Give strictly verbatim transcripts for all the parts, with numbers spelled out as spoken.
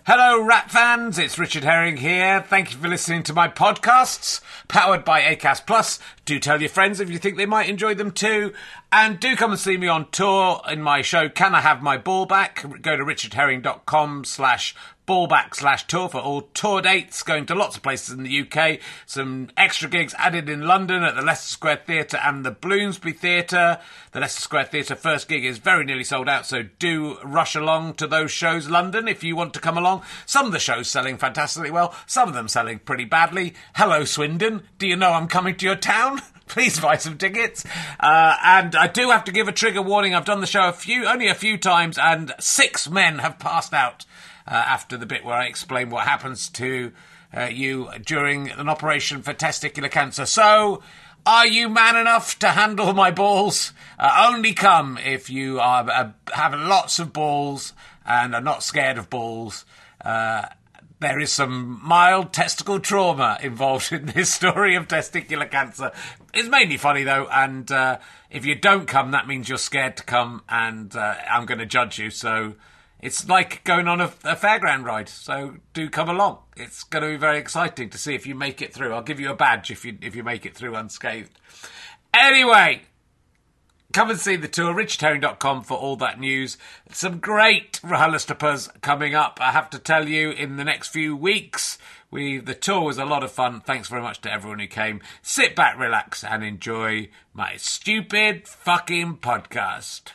Hello, Rat fans. It's Richard Herring here. Thank you for listening to my podcasts, powered by Acast Plus. Do tell your friends if you think they might enjoy them too. And do come and see me on tour in my show, Can I Have My Ball Back? Go to richardherring.com slash ballback slash tour for all tour dates, going to lots of places in the U K. Some extra gigs added in London at the Leicester Square Theatre and the Bloomsbury Theatre. The Leicester Square Theatre first gig is very nearly sold out, so do rush along to those shows, London, if you want to come along. Some of the shows selling fantastically well, some of them selling pretty badly. Hello, Swindon. Do you know I'm coming to your town? Please buy some tickets. Uh, and I do have to give a trigger warning. I've done the show a few, only a few times, and six men have passed out uh, after the bit where I explain what happens to uh, you during an operation for testicular cancer. So, are you man enough to handle my balls? Uh, only come if you are uh, have lots of balls and are not scared of balls. Uh, There is some mild testicle trauma involved in this story of testicular cancer. It's mainly funny, though, and uh, if you don't come, that means you're scared to come, and uh, I'm going to judge you. So it's like going on a, a fairground ride, so do come along. It's going to be very exciting to see if you make it through. I'll give you a badge if you if you make it through unscathed. Anyway, come and see the tour, richard herring dot com for all that news. Some great RHLSTPs coming up, I have to tell you, in the next few weeks. We The tour was a lot of fun. Thanks very much to everyone who came. Sit back, relax, and enjoy my stupid fucking podcast.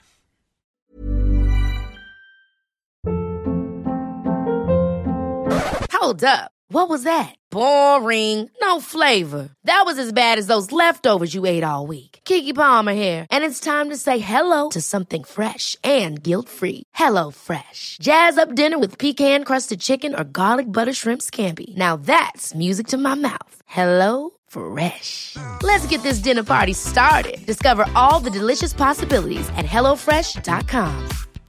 Hold up. What was that? Boring. No flavor. That was as bad as those leftovers you ate all week. Keke Palmer here, and it's time to say hello to something fresh and guilt-free. Hello Fresh. Jazz up dinner with pecan-crusted chicken or garlic butter shrimp scampi. Now that's music to my mouth. Hello Fresh. Let's get this dinner party started. Discover all the delicious possibilities at hello fresh dot com.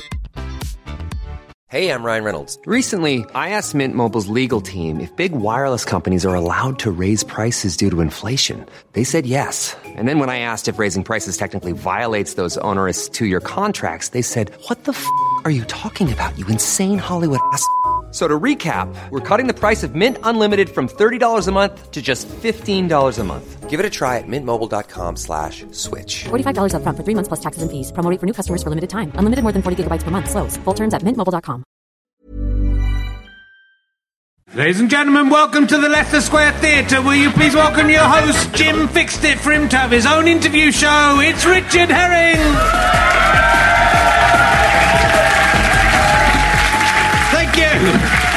Hey, I'm Ryan Reynolds. Recently, I asked Mint Mobile's legal team if big wireless companies are allowed to raise prices due to inflation. They said yes. And then when I asked if raising prices technically violates those onerous two-year contracts, they said, what the f*** are you talking about, you insane Hollywood ass f- So to recap, we're cutting the price of Mint Unlimited from thirty dollars a month to just fifteen dollars a month. Give it a try at mintmobile.com slash switch. forty-five dollars up front for three months plus taxes and fees. Promo rate for new customers for limited time. Unlimited more than forty gigabytes per month. Slows full terms at mint mobile dot com. Ladies and gentlemen, welcome to the Leicester Square Theatre. Will you please welcome your host, Jim fixed it for him to have his own interview show. It's Richard Herring. Thank you.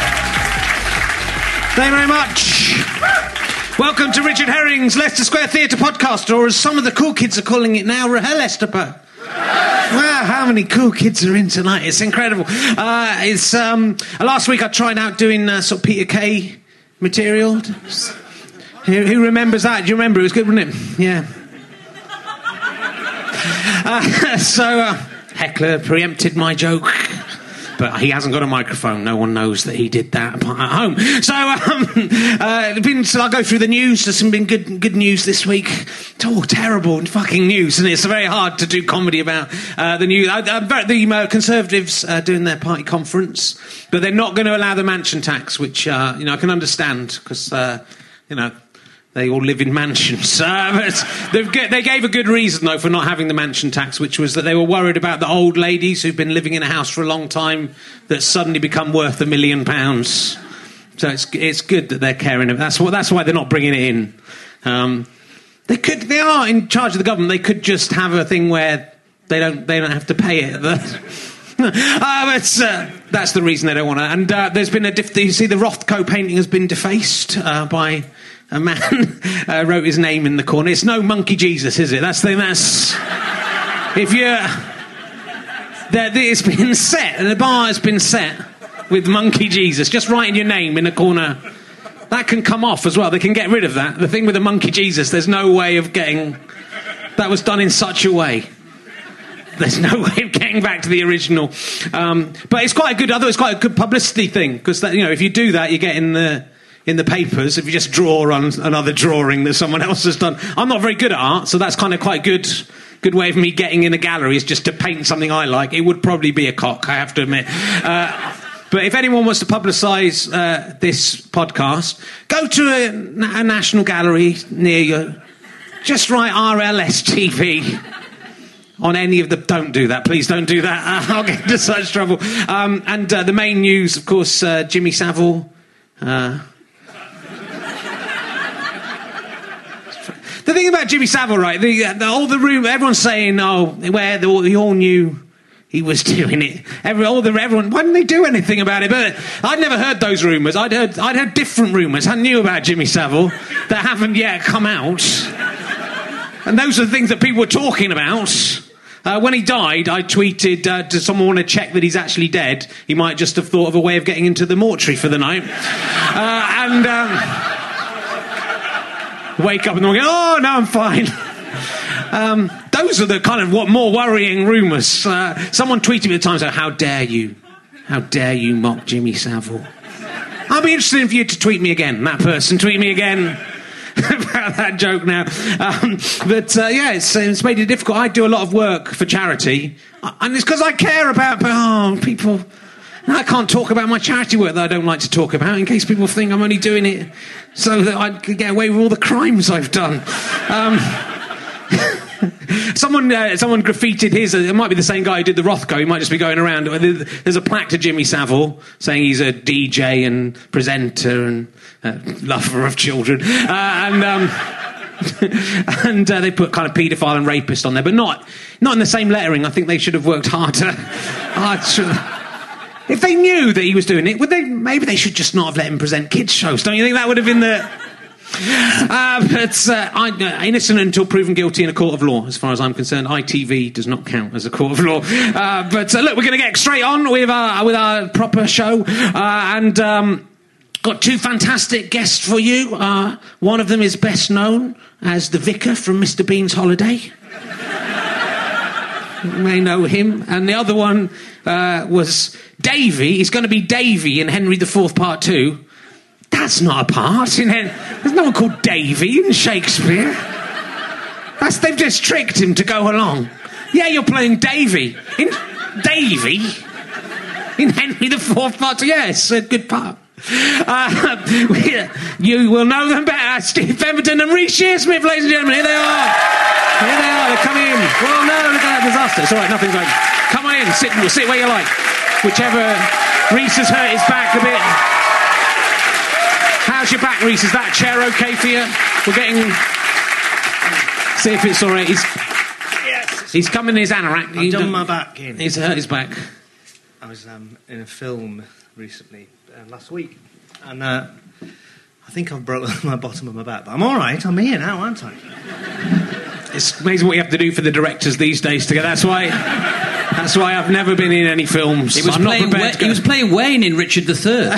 Thank you very much. Welcome to Richard Herring's Leicester Square Theatre podcast, or as some of the cool kids are calling it now, RHLSTP. Wow, how many cool kids are in tonight? It's incredible. Uh, it's um, last week I tried out doing uh, sort of Peter Kay material. Who, who remembers that? Do you remember? It was good, wasn't it? Yeah. Uh, so uh, Heckler preempted my joke. But he hasn't got a microphone. No one knows that he did that at home. So, um, uh, been, so I'll go through the news. There's some been good good news this week. Oh, terrible fucking news. And it's very hard to do comedy about uh, the news. Uh, the uh, Conservatives are doing their party conference, but they're not going to allow the mansion tax, which, uh, you know, I can understand, because, uh, you know, they all live in mansions. Uh, but they gave a good reason, though, for not having the mansion tax, which was that they were worried about the old ladies who've been living in a house for a long time that suddenly become worth a million pounds. So it's it's good that they're caring of. That's what. That's why they're not bringing it in. Um, they could. They are in charge of the government. They could just have a thing where they don't. They don't have to pay it. uh, but, uh, that's the reason they don't want to. And uh, there's been a. Diff- you see, the Rothko painting has been defaced uh, by. A man uh, wrote his name in the corner. It's no Monkey Jesus, is it? That's the that's. If you, that it's been set, and the bar has been set with Monkey Jesus. Just writing your name in the corner. That can come off as well. They can get rid of that. The thing with the Monkey Jesus, there's no way of getting. That was done in such a way. There's no way of getting back to the original. Um, but it's quite a good. Although it's quite a good publicity thing, because you know if you do that, you get in the. in the papers, if you just draw on another drawing that someone else has done. I'm not very good at art, so that's kind of quite good good way of me getting in a gallery, is just to paint something I like. It would probably be a cock, I have to admit. Uh, But if anyone wants to publicise uh, this podcast, go to a, a National Gallery near you. Just write R L S T V on any of the... Don't do that, please don't do that. Uh, I'll get into such trouble. Um, and uh, the main news, of course, uh, Jimmy Savile... Uh, the thing about Jimmy Savile, right, the, the, all the room, everyone's saying, oh, where the, we all knew he was doing it. Every, all the, everyone, why didn't they do anything about it? But I'd never heard those rumours. I'd heard, I'd heard different rumours. I knew about Jimmy Savile that haven't yet come out. And those are the things that people were talking about. Uh, when he died, I tweeted, uh, does someone want to check that he's actually dead? He might just have thought of a way of getting into the mortuary for the night. Uh, and... Um, wake up in the morning, oh, no, I'm fine. um, those are the kind of what more worrying rumours. Uh, someone tweeted me at the time, so how dare you? How dare you mock Jimmy Savile? I'll be interested for you to tweet me again, that person. Tweet me again about that joke now. Um, but, uh, yeah, it's, it's made it difficult. I do a lot of work for charity, and it's because I care about oh, people... I can't talk about my charity work that I don't like to talk about in case people think I'm only doing it so that I could get away with all the crimes I've done. Um, someone uh, someone graffitied his... Uh, it might be the same guy who did the Rothko. He might just be going around. There's a plaque to Jimmy Savile saying he's a D J and presenter and uh, lover of children. Uh, and... Um, and uh, they put kind of paedophile and rapist on there, but not not in the same lettering. I think they should have worked harder. Hard to, if they knew that he was doing it, would they? Maybe they should just not have let him present kids' shows. Don't you think that would have been the... Uh, but uh, I, uh, innocent until proven guilty in a court of law, as far as I'm concerned. I T V does not count as a court of law. Uh, but uh, look, we're going to get straight on with our, with our proper show. Uh, and... Um, Got two fantastic guests for you. Uh, one of them is best known as the vicar from Mister Bean's Holiday. You may know him. And the other one uh, was Davy. He's going to be Davy in Henry the Fourth Part Two. That's not a part. In Hen- There's no one called Davy in Shakespeare. That's, they've just tricked him to go along. Yeah, you're playing Davy. In Davy? In Henry the Fourth Part Two. Yes, a good part. Uh, we, you will know them better. Steve Pemberton and Reece Shearsmith, ladies and gentlemen. Here they are. Here they are. They're coming in. Well, no, look at that disaster. It's all right. Nothing's wrong. Come on in. Sit, sit where you like. Whichever. Reece has hurt his back a bit. How's your back, Reece? Is that chair okay for you? We're getting. See if it's all right. He's. Yes. He's coming in his anorak. I've done my back in. He's hurt his back. I was um, in a film recently. Uh, last week, and uh, I think I've broke my bottom of my back, but I'm all right. I'm here now, aren't I? It's amazing what you have to do for the directors these days to get. That's why. That's why I've never been in any films. He was, I'm playing, not Wa- he was playing Wayne in Richard the Third.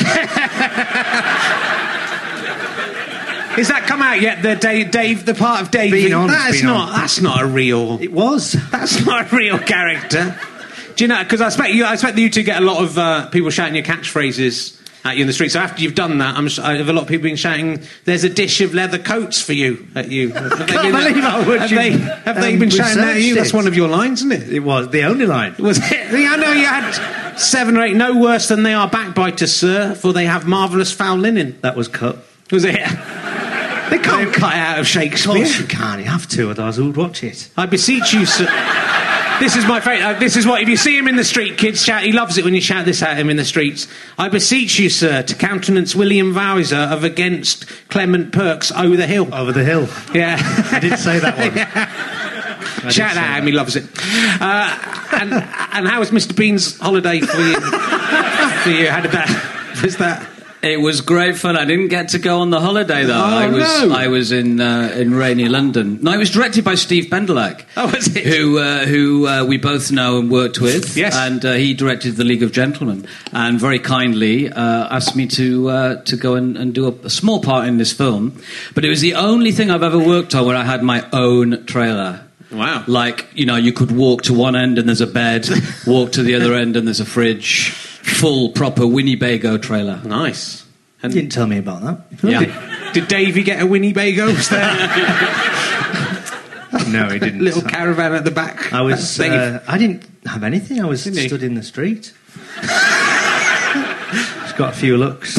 Has that come out yet? The Dave, Dave the part of Dave. Been on, That's been not. on. That's not a real. It was. That's not a real character. Do you know? Because I expect you. I expect you two get a lot of uh, people shouting your catchphrases at you in the street. So after you've done that, I'm, I have a lot of people been shouting, "There's a dish of leather coats for you" at you. Have they Can't been, believe how much have you, they, have um, they been shouting that at you? researched That's it. one of your lines, isn't it? It was the only line. Was it? I know you had seven or eight. No worse than they are backbiters, sir, for they have marvellous foul linen. That was cut. Was it? They can't cut it out of Of Shakespeare. course you can't. You have to, otherwise who'd watch it? I beseech you, sir. This is my favourite. Uh, this is what, if you see him in the street, kids shout, he loves it when you shout this at him in the streets. I beseech you, sir, to countenance William Vowser of Against Clement Perks Over the Hill. Over the hill. Yeah. I did say that one. Yeah. Shout that at him, he loves it. Uh, and, and how was Mister Bean's holiday for you? for you? How did that... Was that... It was great fun. I didn't get to go on the holiday though. Oh, I was no. I was in uh, in rainy London. No, it was directed by Steve Bendelak. Oh, was it? Who uh, who uh, we both know and worked with. Yes. And uh, he directed The League of Gentlemen, and very kindly uh, asked me to uh, to go and, and do a, a small part in this film. But it was the only thing I've ever worked on where I had my own trailer. Wow. Like, you know, you could walk to one end and there's a bed, walk to the other end and there's a fridge. Full, proper Winnebago trailer. Nice. You didn't tell me about that. Yeah. Did Davey get a Winnebago? Was there No, he didn't. little caravan at the back? I was. That's Dave. Uh, I didn't have anything. I was Didn't he? stood in the street. got a few looks.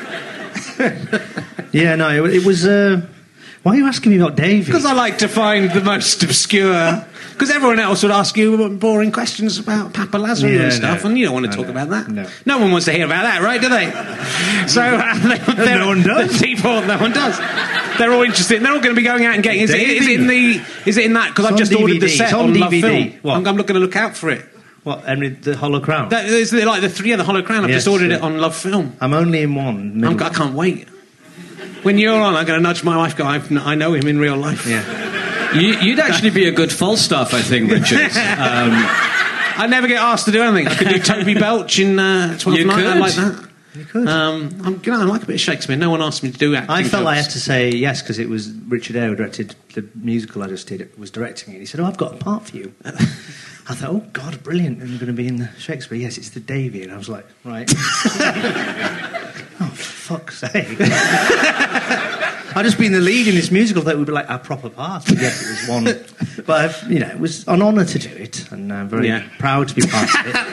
Yeah, no, it, it was... Uh, why are you asking me about Davy? Because I like to find the most obscure... Because everyone else would ask you boring questions about Papa Lazarus Yeah, and stuff, no. and you don't want to I talk know. about that. No. No one wants to hear about that, right, do they? So uh, they, No one does. The people, no one does. They're all interested. They're all going to be going out and getting. Is it, is it in the? Is it in that? Because I've on just D V D. ordered the set It's on on Love D V D. Film. What? I'm, I'm looking to look out for it. What, Henry the Hollow Crown? That is like the three, yeah, the Hollow Crown. I've Yes, just ordered yeah. it on Love Film. I'm only in one. I'm, middle- I can't wait. When you're on, I'm going to nudge my wife. Go, I've, I know him in real life. Yeah. You, you'd actually be a good Falstaff, I think, Richard. Um, I never get asked to do anything. I could do Toby Belch in uh, twelfth You Night. I could. like that. You could. Um, I'm, you know, I like a bit of Shakespeare. No one asked me to do acting. I felt I jobs. had to say yes because it was Richard Eyre who directed the musical I just did. Was directing it. He said, "Oh, I've got a part for you." I thought, "Oh God, brilliant! And you're going to be in the Shakespeare." Yes, it's the Davy, and I was like, "Right." Oh, for fuck's sake! I'd just been the lead in this musical that would be like a proper part. Yes, it was one, but I've, you know, it was an honour to do it, and I'm very Yeah. proud to be part of it.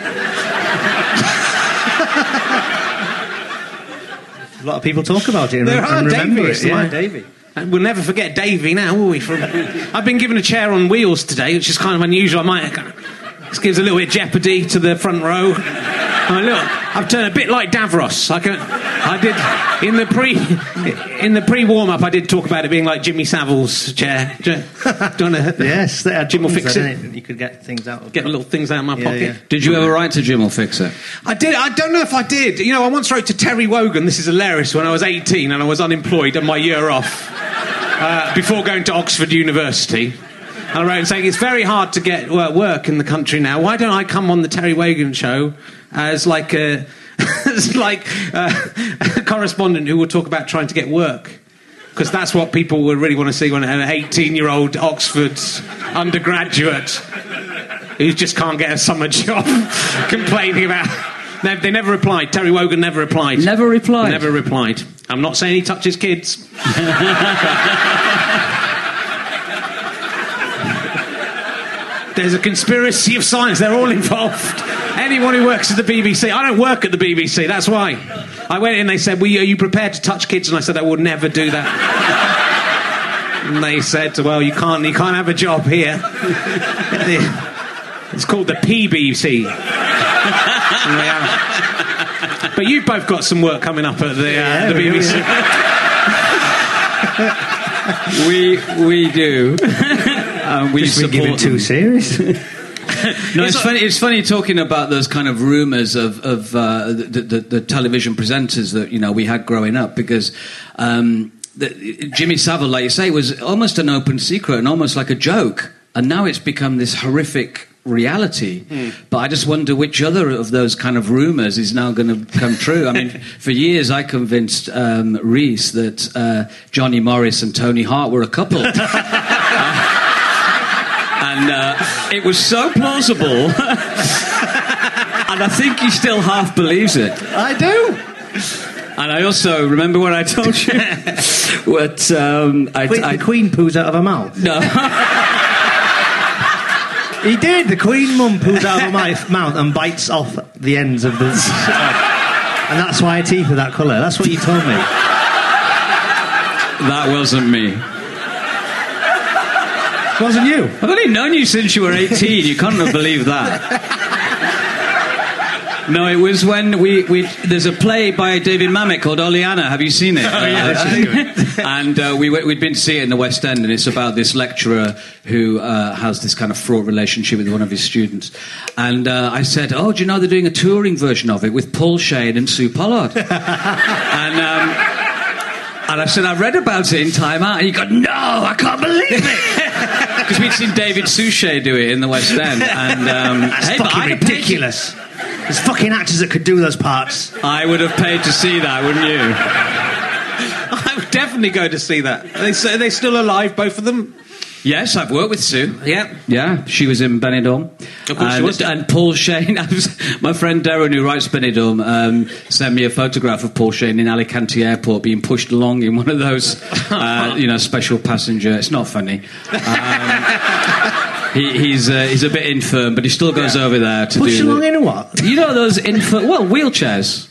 A lot of people talk about it and, There are and remember Davies, it. Yeah, like- Davy. And we'll never forget Davy now, will we? From, I've been given a chair on wheels today, which is kind of unusual. I might. This gives a little bit of jeopardy to the front row. I'm a little, I've turned a bit like Davros. I can. I did in the pre in the pre warm up. I did talk about it being like Jimmy Savile's chair. Do you, do you want to? Yes, they had Jim will buttons fix then, it. innit? You could get things out of Get little things out of my Yeah, pocket. yeah. did you ever write to Jim or Fix It? I did. I don't know if I did. You know, I once wrote to Terry Wogan. This is hilarious. When I was eighteen and I was unemployed and my year off uh, before going to Oxford University. And I wrote saying it's very hard to get uh, work in the country now. Why don't I come on the Terry Wogan show as like a as like uh, a correspondent who will talk about trying to get work? Because that's what people would really want to see when an eighteen-year-old Oxford undergraduate who just can't get a summer job complaining about. They, they never replied. Terry Wogan never replied. Never replied? Never replied. I'm not saying he touches kids. There's a conspiracy of science. They're all involved. Anyone who works at the B B C. I don't work at the B B C. That's why. I went in. They said, well, "Are you prepared to touch kids?" And I said, "I will never do that." And they said, "Well, you can't. You can't have a job here." It's called the P B C. But you've both got some work coming up at the, uh, Yeah, the we B B do, C. We we do. Um, we Just been given support too them. serious. No, it's funny. It's funny talking about those kind of rumours of, of uh, the, the, the television presenters that you know we had growing up, because um, the, Jimmy Savile, like you say, was almost an open secret and almost like a joke, and now it's become this horrific reality. Mm. But I just wonder which other of those kind of rumours is now going to come true. I mean, for years I convinced um, Reese that uh, Johnny Morris and Tony Hart were a couple. And uh, it was so plausible, and I think he still half believes it. I do. And I also remember when I told you what um, I, Wait, I the Queen poos out of her mouth. no. He did. The Queen mum poos out of her mouth mouth and bites off the ends of the. And that's why her teeth are that colour. That's what you told me. That wasn't me. Wasn't you? I've only known you since you were eighteen. You can't have believed that. No, it was when we, we... There's a play by David Mamet called Oleana. Have you seen it? Oh, yeah, Uh, and uh, we, we'd been to see it in the West End, and it's about this lecturer who uh, has this kind of fraught relationship with one of his students. And uh, I said, oh, do you know they're doing a touring version of it with Paul Shane and Sue Pollard? and... Um, And I said, I read about it in Time Out. And he goes, no, I can't believe it. Because we'd seen David Suchet do it in the West End. And, um, That's hey, but fucking I'd have paid ridiculous. There's fucking actors that could do those parts. to- I would have paid to see that, wouldn't you? I would definitely go to see that. Are they, are they still alive, both of them? Yes, I've worked with Sue. Yeah. Yeah, she was in Benidorm. Of course she and, was. And Paul Shane, I was, my friend Darren, who writes Benidorm, um, sent me a photograph of Paul Shane in Alicante Airport being pushed along in one of those, uh, you know, special passenger. It's not funny. Um, he, he's uh, he's a bit infirm, but he still goes Yeah. over there to Push do along the, in a what? you know those infirm, well, wheelchairs.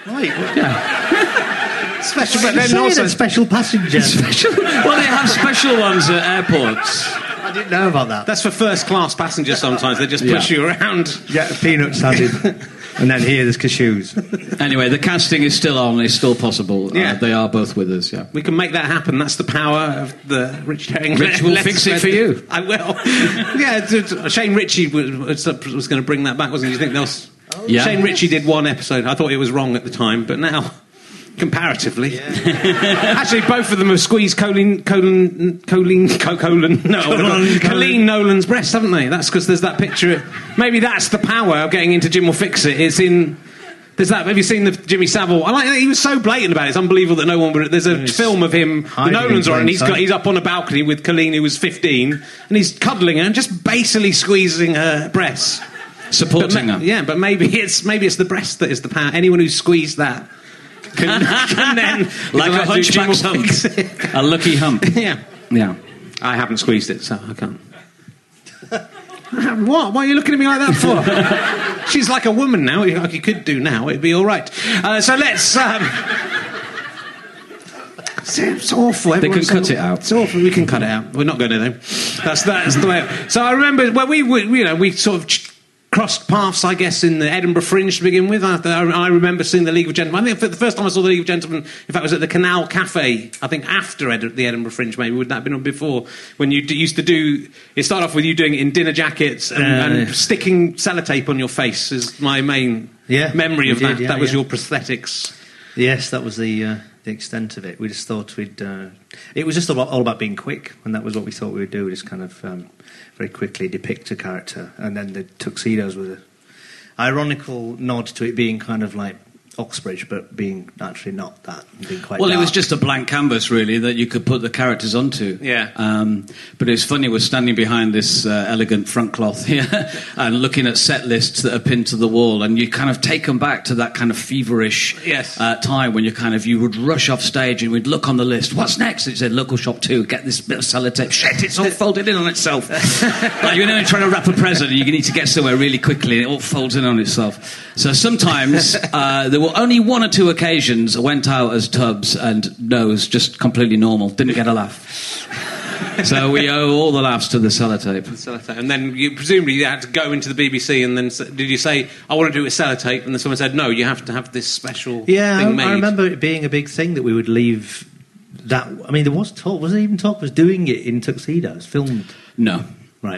Right. Yeah. Special, but then Saying also a special passenger. Special, well, they have special ones at airports. I didn't know about that. that's for first class passengers. Sometimes they just push Yeah. you around. Yeah, peanuts added. And then here there's cashews. Anyway, the casting is still on. It's still possible. Yeah. Uh, they are both with us, yeah. We can make that happen. That's the power of the Richard Herring. Rich will Let's fix it spread- for you. I will. Yeah, it's- it's- Shane Ritchie was, was going to bring that back, wasn't he? Do you think else? Yeah. Shane Ritchie did one episode. I thought it was wrong at the time, but now, comparatively, actually, both of them have squeezed Colleen, Colleen, Colleen, Co- Colleen, no, Colleen, Colleen Nolan's breast, haven't they? That's because there's that picture. Maybe that's the power of getting into Jim Will Fix It. It's in. There's that. Have you seen the Jimmy Savile? I like. He was so blatant about it. It's unbelievable that no one would. There's a He's film of him. The hiding Nolans in are, and plain he's got, sight. he's up on a balcony with Colleen, who was fifteen, and he's cuddling her and just basically squeezing her breasts. Supporting But ma- her. Yeah, but maybe it's maybe it's the breast that is the power. Anyone who squeezed that can, can then Like a allowed to do Jim hunchback's Will hump. Fix It. A lucky hump. Yeah, Yeah. I haven't squeezed it, so I can't. What? Why are you looking at me like that for? She's like a woman now. Like you could do now. It'd be all right. Uh, so let's. Um, it's, it's awful. They can Everyone's cut so- it out. It's awful. We can cut it out. We're not going to though. That's that's the way. So I remember. Well, we were, you know, we sort of ch- crossed paths, I guess, in the Edinburgh Fringe to begin with. I, I remember seeing the League of Gentlemen. I think for the first time I saw the League of Gentlemen, in fact, was at the Canal Cafe. I think after Ed- the Edinburgh Fringe, maybe would that have been on before when you d- used to do. It started off with you doing it in dinner jackets and, Uh, and sticking sellotape on your face. Is my main Yeah, memory we of that. did, yeah, that was yeah. your prosthetics. Yes, that was the uh, the extent of it. We just thought we'd. Uh, it was just all about, all about being quick, and that was what we thought we would do. Just kind of um, very quickly depict a character, and then the tuxedos were the ironical nod to it being kind of like Oxbridge, but being actually not that. Being quite Well, it was dark. just a blank canvas, really, that you could put the characters onto. Yeah. Um, but it's funny, we're standing behind this uh, elegant front cloth here and looking at set lists that are pinned to the wall, and you kind of take them back to that kind of feverish Yes. uh, time when you kind of, you would rush off stage and we'd look on the list, what's next? It said, local shop two, get this bit of sellotape. Shit, it's all folded in on itself. Like, you know, you're trying to wrap a present and you need to get somewhere really quickly and it all folds in on itself. So sometimes uh, there were only one or two occasions I went out as Tubbs and no, it was just completely normal, didn't get a laugh. So we owe all the laughs to the sellotape. Sellotape. And then you presumably you had to go into the B B C and then s- did you say, I want to do it with sellotape? And then someone said, no, you have to have this special Yeah, thing I, made. I remember it being a big thing that we would leave that. I mean, there was talk. Was there even talk of us doing it in tuxedos, filmed? No. Right.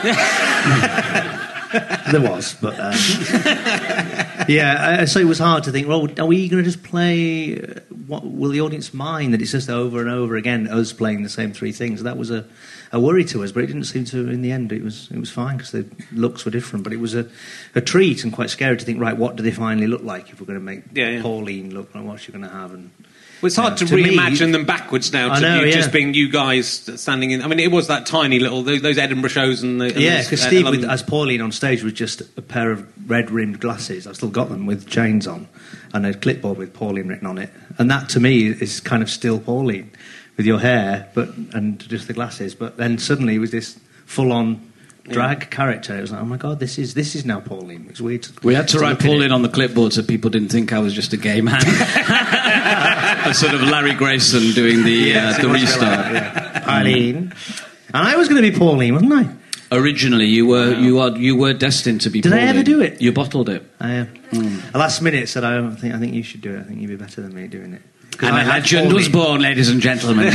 There was, but um, yeah. Uh, so it was hard to think. Well, are we going to just play? uh, What will the audience mind that it's just over and over again us playing the same three things? That was a, a worry to us, but it didn't seem to. In the end, it was it was fine because the looks were different. But it was a, a treat and quite scary to think. Right, what do they finally look like if we're going to make Yeah, yeah. Pauline look like what she's going to have? And Well, it's hard Yeah, to, to me- reimagine them backwards now. I To know, you yeah. just being you guys standing in. I mean, it was that tiny little those, those Edinburgh shows and the and yeah, those, because uh, Steve London- with, as Pauline on stage was just a pair of red rimmed glasses. I've still got them with chains on, and a clipboard with Pauline written on it. And that to me is kind of still Pauline with your hair, but and just the glasses. But then suddenly it was this full on drag character. It was like, oh my god, this is this is now Pauline. It's weird. We had to write look at Pauline it. on the clipboard so people didn't think I was just a gay man. A sort of Larry Grayson doing the Yes, uh, it the was a bit restart. like that, yeah. Pauline, and I was going to be Pauline, wasn't I? Originally, you were you are you were destined to be. Did I Pauline. ever do it? You bottled it. I, uh, At last minute said, I don't think I think you should do it. I think you'd be better than me doing it. 'Cause And I a had legend was Pauline. born, ladies and gentlemen.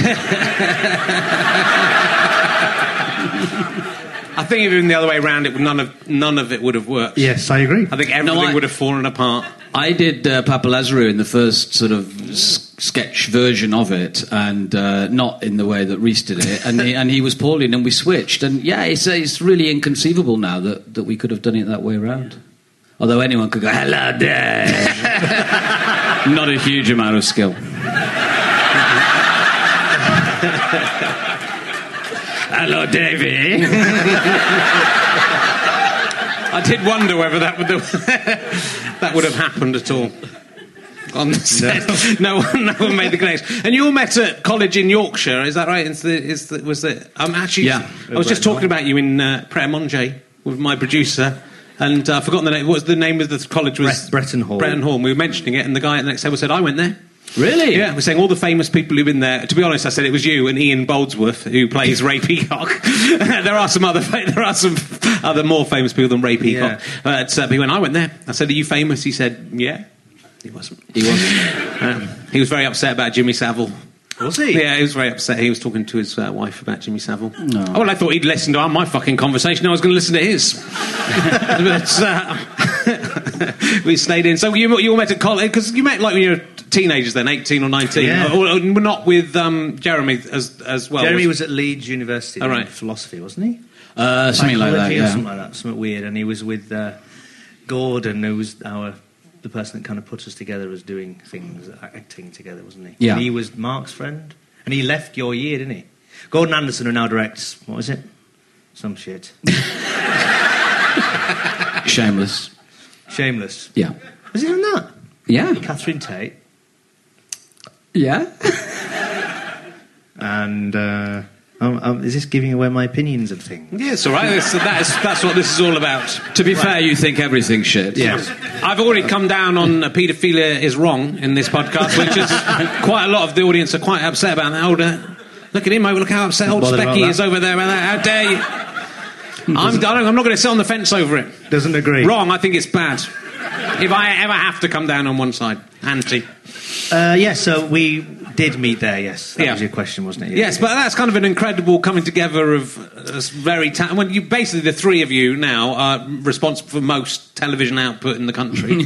I think if it was the other way around, it would none of none of it would have worked. Yes, I agree. I think everything I- would have fallen apart. I did uh, Papa Lazarou in the first sort of s- sketch version of it, and uh, not in the way that Reese did it. And he, and he was Pauline, and we switched. And yeah, it's, it's really inconceivable now that, that we could have done it that way around. Although anyone could go, hello, Dave. Not a huge amount of skill. Hello, Davey. I did wonder whether that would that would have happened at all. On the set. No. one, no one made the connection. And you all met at college in Yorkshire, is that right? Is the, is the, was it? I'm actually. Yeah. I was just talking about you in uh, Pré Manger with my producer. And uh, I've forgotten the name. What was the name of the college? Was Bre- Bretton Hall. Bretton Hall. And we were mentioning it, and the guy at the next table said, "I went there." Really? Yeah, we're saying all the famous people who've been there. To be honest, I said it was you and Ian Boldsworth who plays Ray Peacock. there are some other fa- there are some other more famous people than Ray Peacock. Yeah. But uh, he went, "I went there." I said, "Are you famous?" He said, "Yeah." He wasn't. He wasn't. Um, he was very upset about Jimmy Savile. Was he? Yeah, he was very upset. He was talking to his uh, wife about Jimmy Savile. No. Oh, well, I thought he'd listen to my fucking conversation. I was going to listen to his. but uh, we stayed in. So you, you all met at college? Because you met like when you were teenagers then, eighteen or nineteen. Yeah. Or, or not with um, Jeremy as, as well. Jeremy was, was at Leeds University Oh, doing right. philosophy, wasn't he? Uh, something like that, Psychology or yeah. something like that, something weird. And he was with uh, Gordon, who was our the person that kind of put us together as doing things, acting together, wasn't he? Yeah. And he was Mark's friend, and he left your year, didn't he? Gordon Anderson, who now directs, what was it? Some shit. Shameless. Shameless. Yeah. Was he doing that? Yeah. Catherine Tate. Yeah. And uh, um, um, is this giving away my opinions of things? Yeah, it's all right. That's, that's, that's what this is all about. To be fair, you think everything's shit. Yeah. I've already come down on uh, paedophilia is wrong in this podcast, which is quite a lot of the audience are quite upset about that. Old, uh, look at him, look how upset old Bothered about Specky that. is over there about that. How dare you? I'm, I don't, I'm not going to sit on the fence over it. Doesn't agree. Wrong, I think it's bad. If I ever have to come down on one side, anti. Uh, yeah, so we did meet there, yes. That Yeah. was your question, wasn't it? Yes, but that's kind of an incredible coming together of uh, very ta- when you basically the three of you now are responsible for most television output in the country.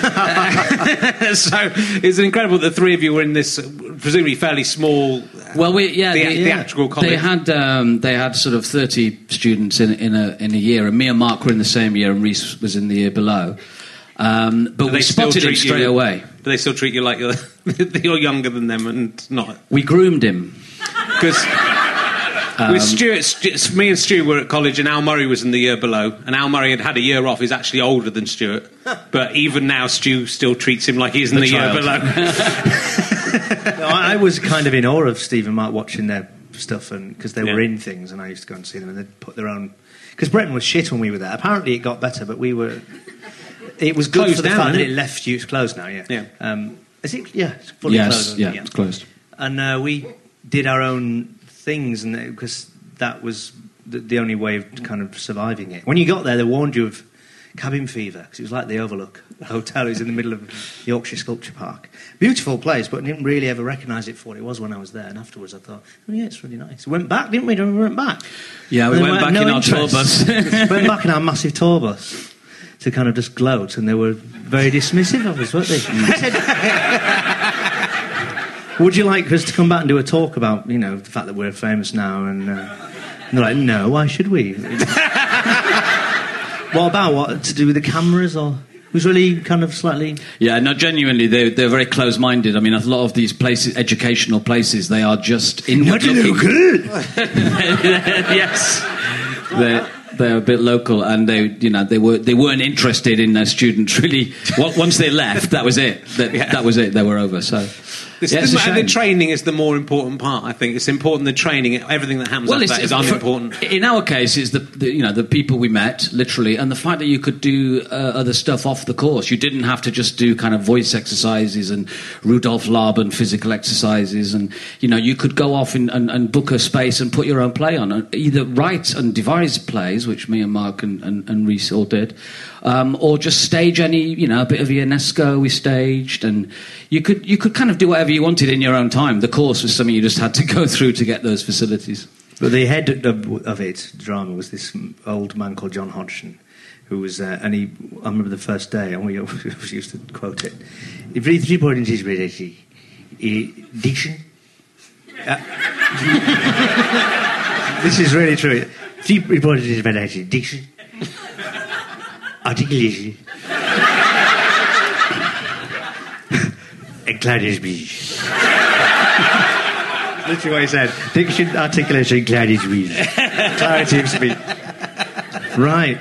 So it's incredible that the three of you were in this uh, presumably fairly small. Well, we yeah, The- they, theatrical college. They had um, they had sort of thirty students in in a in a year, and me and Mark were in the same year, and Reese was in the year below. Um, but Do we they still spotted him treat straight you- away. Do they still treat you like you're, you're younger than them and not? We groomed him. Because with Stuart, Stu, me and Stu were at college, and Al Murray was in the year below, and Al Murray had had a year off. He's actually older than Stuart, but even now, Stu still treats him like he's in the, The year child. below. No, I I was kind of in awe of Steve and Mark watching their stuff, and because they were Yeah. in things, and I used to go and see them, and they'd put their own. Because Bretton was shit when we were there. Apparently, it got better, but we were. It was good Closed for the down, fact that isn't it it? left you. It's closed now, yeah. Yeah. Um, is it? Yeah, it's fully Yes, closed. isn't yeah, it? it's closed. And uh, we did our own things, and because that was the, the only way of kind of surviving it. When you got there, they warned you of cabin fever because it was like the Overlook Hotel. It was in the middle of Yorkshire Sculpture Park. Beautiful place, but I didn't really ever recognise it for what it was when I was there. And afterwards, I thought, oh yeah, it's really nice. We went back, didn't we? We went back. Yeah, we And went had back no in our tour interest. bus. Went back in our massive tour bus to kind of just gloat, and they were very dismissive of us, weren't they? I said, would you like us to come back and do a talk about, you know, the fact that we're famous now? And, uh, and they're like, no, why should we? What about what to do with the cameras? Or it was really kind of slightly. Yeah, no, genuinely, they're, they're very close-minded. I mean, a lot of these places, educational places, they are just inward-looking. good. Yes. They're, they're a bit local, and they, you know, they were they weren't interested in their students really. Wa- Once they left, that was it. That, Yeah. that was it. They were over. So, This, yeah, it's the, a the shame. training is the more important part. I think it's important. The training, everything that happens after that is for- unimportant. in our case, it's the, the you know the people we met literally, and the fact that you could do uh, other stuff off the course. You didn't have to just do kind of voice exercises and Rudolf Laban physical exercises, and you know you could go off and, and, and book a space and put your own play on, and either write and devise plays, which me and Mark and, and, and Reese all did, um, or just stage any you know a bit of Ionesco we staged, and you could you could kind of do whatever you wanted in your own time. The course was something you just had to go through to get those facilities. But the head of, of it, drama, was this old man called John Hodgson, who was, uh, and he, I remember the first day, and we always used to quote it. If it's important is diction. Uh, this is really true. Three important is actually diction, articulation, and clarity of speech. Literally what he said. Diction, articulation, clarity of speech. Clarity of speech. Right.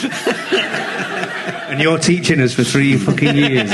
And you're teaching us for three fucking years.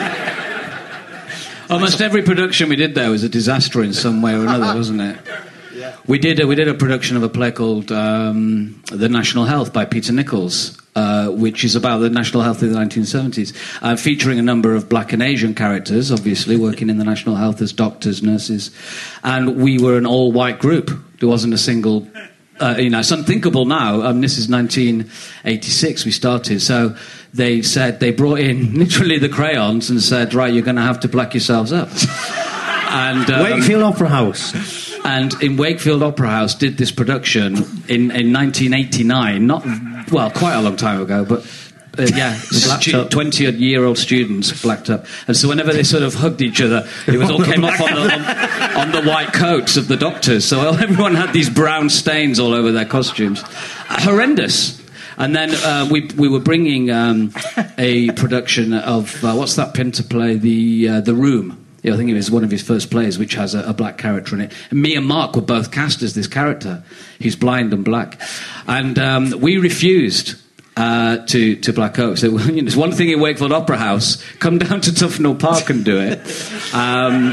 Almost every production we did there was a disaster in some way or another, wasn't it? We did a, we did a production of a play called um, The National Health by Peter Nichols, Uh, which is about the national health in the nineteen seventies, uh, featuring a number of black and Asian characters, obviously, working in the national health as doctors, nurses. And we were an all-white group. There wasn't a single... Uh, you know, it's unthinkable now. Um, this is nineteen eighty-six we started. So they said, they brought in literally the crayons and said, right, you're going to have to black yourselves up. and um, Wakefield Opera House. And in Wakefield Opera House did this production in, in nineteen eighty-nine, not, well, quite a long time ago, but uh, yeah, stu- twenty-year-old students blacked up. And so whenever they sort of hugged each other, it was all came off on the, on, on the white coats of the doctors. So everyone had these brown stains all over their costumes. Uh, horrendous. And then uh, we we were bringing um, a production of, uh, what's that Pinter play, The, uh, the Room. Yeah, I think it was one of his first plays, which has a, a black character in it. And me and Mark were both cast as this character. He's blind and black. And um, we refused uh, to, to black up. So, you know, there's one thing in Wakefield Opera House, come down to Tufnell Park and do it. Um,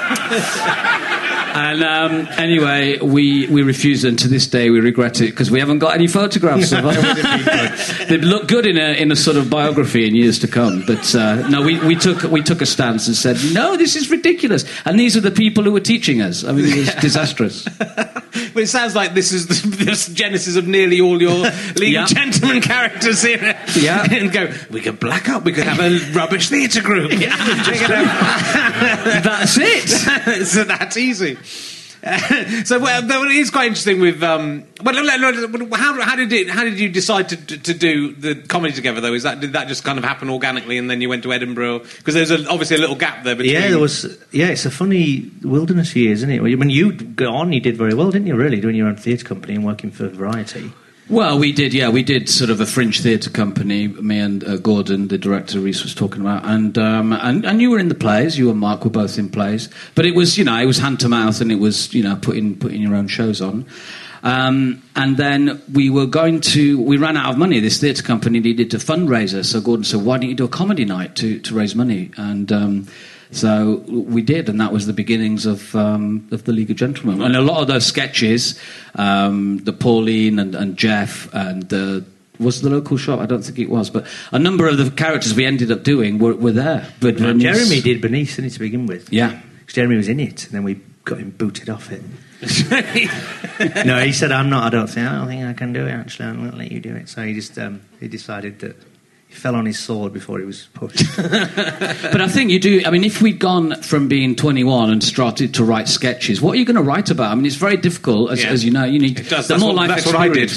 and um, anyway, we, we refused, and to this day we regret it, because we haven't got any photographs of it. They'd look good in a in a sort of biography in years to come. But uh, no, we, we took we took a stance and said, no, this is ridiculous. And these are the people who were teaching us. I mean, it was disastrous. But it sounds like this is the, the genesis of nearly all your League Yeah. of Gentlemen characters here. Yeah. And go, we could black up, we could have a rubbish theatre group. Yeah. That's it. So that's easy. Uh, so well, though it is quite interesting with um, well, no, no, no, how, how did it how did you decide to to do the comedy together though? Is that did that just kind of happen organically and then you went to Edinburgh, because there's a, obviously a little gap there between. Yeah, there was. Yeah, it's a funny wilderness years, isn't it? When you got on, you did very well, didn't you? Really, doing your own theatre company and working for Variety. Well, we did, yeah. We did sort of a fringe theatre company, me and uh, Gordon, the director Reese was talking about. And, um, and and you were in the plays, you and Mark were both in plays. But it was, you know, it was hand to mouth, and it was, you know, putting, putting your own shows on. Um, and then we were going to, we ran out of money. This theatre company needed a fundraiser. So Gordon said, why don't you do a comedy night to, to raise money? And... Um, So we did, and that was the beginnings of um, of the League of Gentlemen. And a lot of those sketches, um, the Pauline and, and Jeff and the... Was the local shop? I don't think it was, but a number of the characters we ended up doing were, were there. But no, Jeremy did Bernice, didn't he, to begin with? Yeah. Because Jeremy was in it, and then we got him booted off it. No, he said, I'm not, I don't think, I don't think I can do it, actually, I'm going to let you do it. So he just, um, he decided that he fell on his sword before he was pushed. But I think you do, I mean, if we'd gone from being twenty-one and started to write sketches, what are you going to write about? I mean, it's very difficult, as, Yeah. as you know, you need It does. the That's more what- life that's what I did.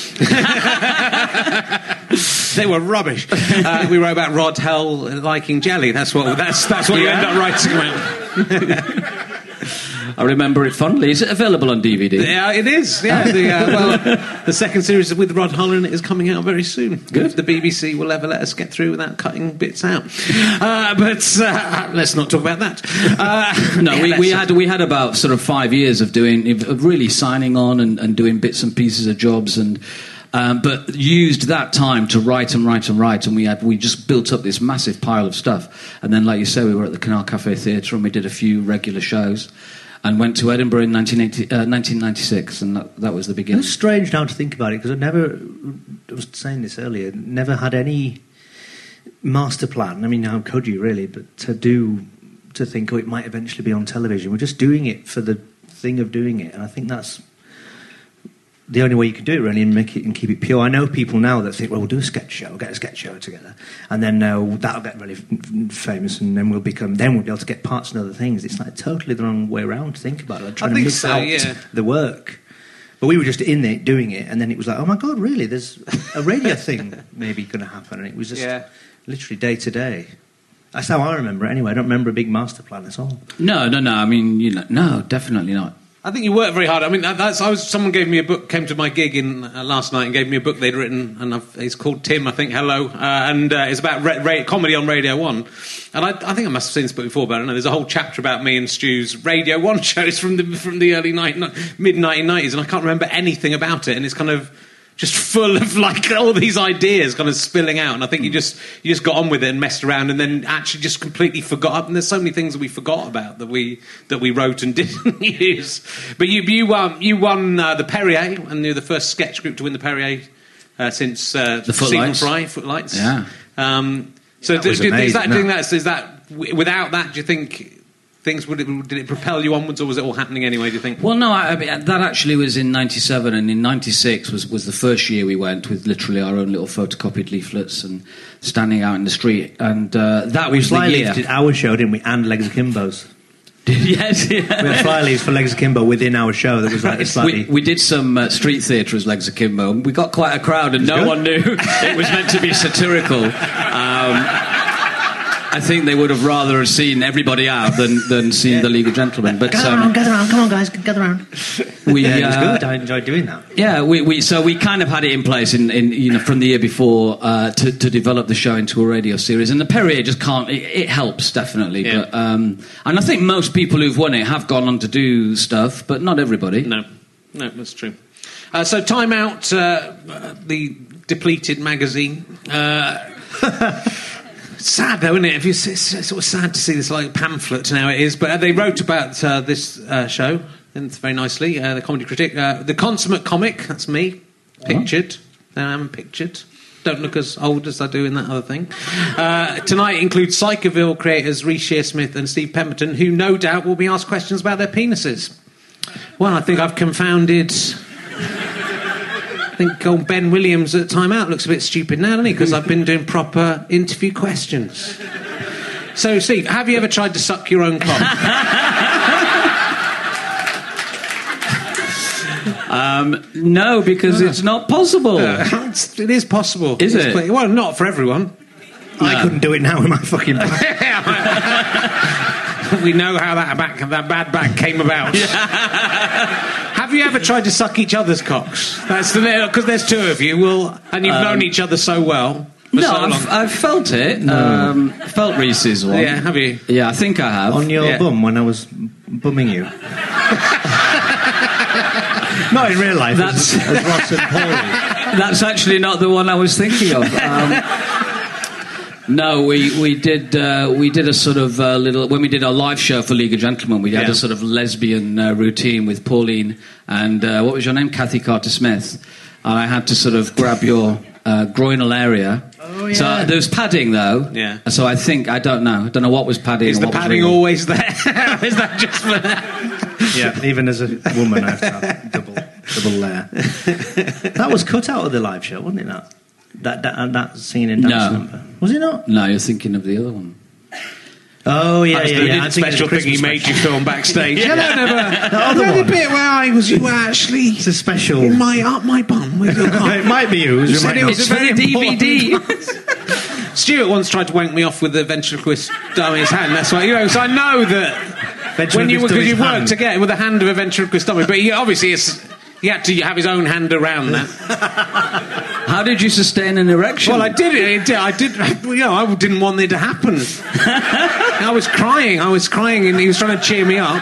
experience. They were rubbish. Uh, we wrote about Rod Hell liking jelly. That's what that's that's what you Yeah. end up writing about. I remember it fondly. Is it available on D V D? Yeah, it is. Yeah, the, uh, well, the second series with Rod Holland is coming out very soon. Good. If the B B C will ever let us get through without cutting bits out. Uh, but uh, let's not talk about that. Uh, No, yeah, we, let's- we had we had about sort of five years of doing of really signing on and, and doing bits and pieces of jobs, and um, but used that time to write and write and write, and we had we just built up this massive pile of stuff. And then, like you say, we were at the Canal Cafe Theatre and we did a few regular shows, and went to Edinburgh in nineteen eighty, uh, nineteen ninety-six, and that, that was the beginning. It's strange now to think about it, because I never, I was saying this earlier, never had any master plan. I mean, how could you really? But to do, to think, oh, it might eventually be on television. We're just doing it for the thing of doing it, and I think that's the only way you can do it, really, and make it and keep it pure. I know people now that think, well, we'll do a sketch show, we'll get a sketch show together, and then uh, that'll get really f- famous, and then we'll become, then we'll be able to get parts and other things. It's like totally the wrong way around to think about it. Like trying I to think miss so, out yeah. the work. But we were just in it doing it, and then it was like, oh my God, really? There's a radio thing maybe going to happen, and it was just Yeah. literally day to day. That's how I remember it. Anyway, I don't remember a big master plan at all. No, no, no. I mean, you know, no, definitely not. I think you work very hard. I mean, that, that's. I was. Someone gave me a book. Came to my gig in uh, last night and gave me a book they'd written, and I've, it's called Tim. I think. Hello, uh, and uh, it's about ra- ra- comedy on Radio One. And I, I think I must have seen this book before, but I don't know. There's a whole chapter about me and Stu's Radio One shows from the from the early night, mid nineteen nineties, and I can't remember anything about it. And it's kind of just full of like all these ideas kind of spilling out, and I think you just you just got on with it and messed around, and then actually just completely forgot. And there's so many things that we forgot about that we that we wrote and didn't use. But you you um, you won uh, the Perrier, and you're the first sketch group to win the Perrier uh, since uh, The Stephen Footlights. Fry, Footlights. Yeah. Um, so That do, was do, is amazing, that doing that. that? Is that w- without that? Do you think things would it, did it propel you onwards, or was it all happening anyway? Do you think? Well, no, I, I mean, that actually was in ninety-seven, and in ninety-six was, was the first year we went with literally our own little photocopied leaflets and standing out in the street, and uh, that We was the fly year. leafs did our show, didn't we? And Legs Akimbo's. Yes, yeah. We had fly leaves for Legs Akimbo within our show. That was like slightly. We, we did some uh, street theatre as Legs Akimbo. We got quite a crowd, and no good. one knew it was meant to be satirical. Um, I think they would have rather have seen everybody out than, than seen Yeah. the League of Gentlemen. But Gather um, around, gather around, come on, guys, gather around. we, Yeah, it was uh, good. I enjoyed doing that. Yeah, we, we so we kind of had it in place in, in you know from the year before uh, to to develop the show into a radio series, and the Perrier just can't. It, it helps definitely, Yeah. but um, and I think most people who've won it have gone on to do stuff, but not everybody. No, no, that's true. Uh, so, Time Out, uh, the depleted magazine. Uh, sad though, isn't it? If you, it's, it's sort of sad to see this like pamphlet now. It is, but uh, they wrote about uh, this uh, show, and very nicely. Uh, the comedy critic, uh, the consummate comic. That's me, pictured. There I am, pictured. Don't look as old as I do in that other thing. Uh, tonight includes Psychoville creators Reece Shearsmith and Steve Pemberton, who no doubt will be asked questions about their penises. Well, I think I've confounded. I think old Ben Williams at Time Out looks a bit stupid now, doesn't he? Because I've been doing proper interview questions. So, Steve, have you ever tried to suck your own cock? Um, no, because it's not possible. Uh, it's, it is possible. Is It's it? clear- Well, not for everyone. I couldn't do it now with my fucking back. We know how that back, that bad back came about. Have you ever tried to suck each other's cocks? That's the because there's two of you. Well, and you've known each other so well. For No, so I've, long. I've felt it. Um, felt Reese's one. Yeah, have you? Yeah, I think I have. On your Yeah. bum when I was bumming you. Not in real life. That's- as, as Ross and Paulie. That's actually not the one I was thinking of. Um, no, we we did uh, we did a sort of uh, little when we did our live show for League of Gentlemen. We had Yeah. a sort of lesbian uh, routine with Pauline and uh, what was your name, Kathy Carter Smith, and I had to sort of grab your uh, groinal area. Oh, yeah. So uh, there was padding though. Yeah. So I think I don't know. I don't know what was padding. Is and the what was padding real. always there? Is that just for that? Yeah, even as a woman, I have to have double, double layer. That was cut out of the live show, wasn't it? That that that, that scene in dance No. number, was it not? No, you're thinking of the other one. Oh yeah, That's yeah, the yeah. I think it's a special thing he Christmas made special. you film backstage. Yeah, no, never. The other the one. bit where I was, you were actually It's a special. in my up my bum with your cock. It might be you. You it said might it not. was It's a for very the D V D. important- Stuart once tried to wank me off with the ventriloquist dummy's hand. That's why, you know. So I know that when you Ventriloquist because you dummy's worked hand. together with the hand of a ventriloquist dummy, but he obviously it's, he had to have his own hand around that. How did you sustain an erection? Well, I did it. it- I did. You know, I didn't want it to happen. I was crying. I was crying, and he was trying to cheer me up.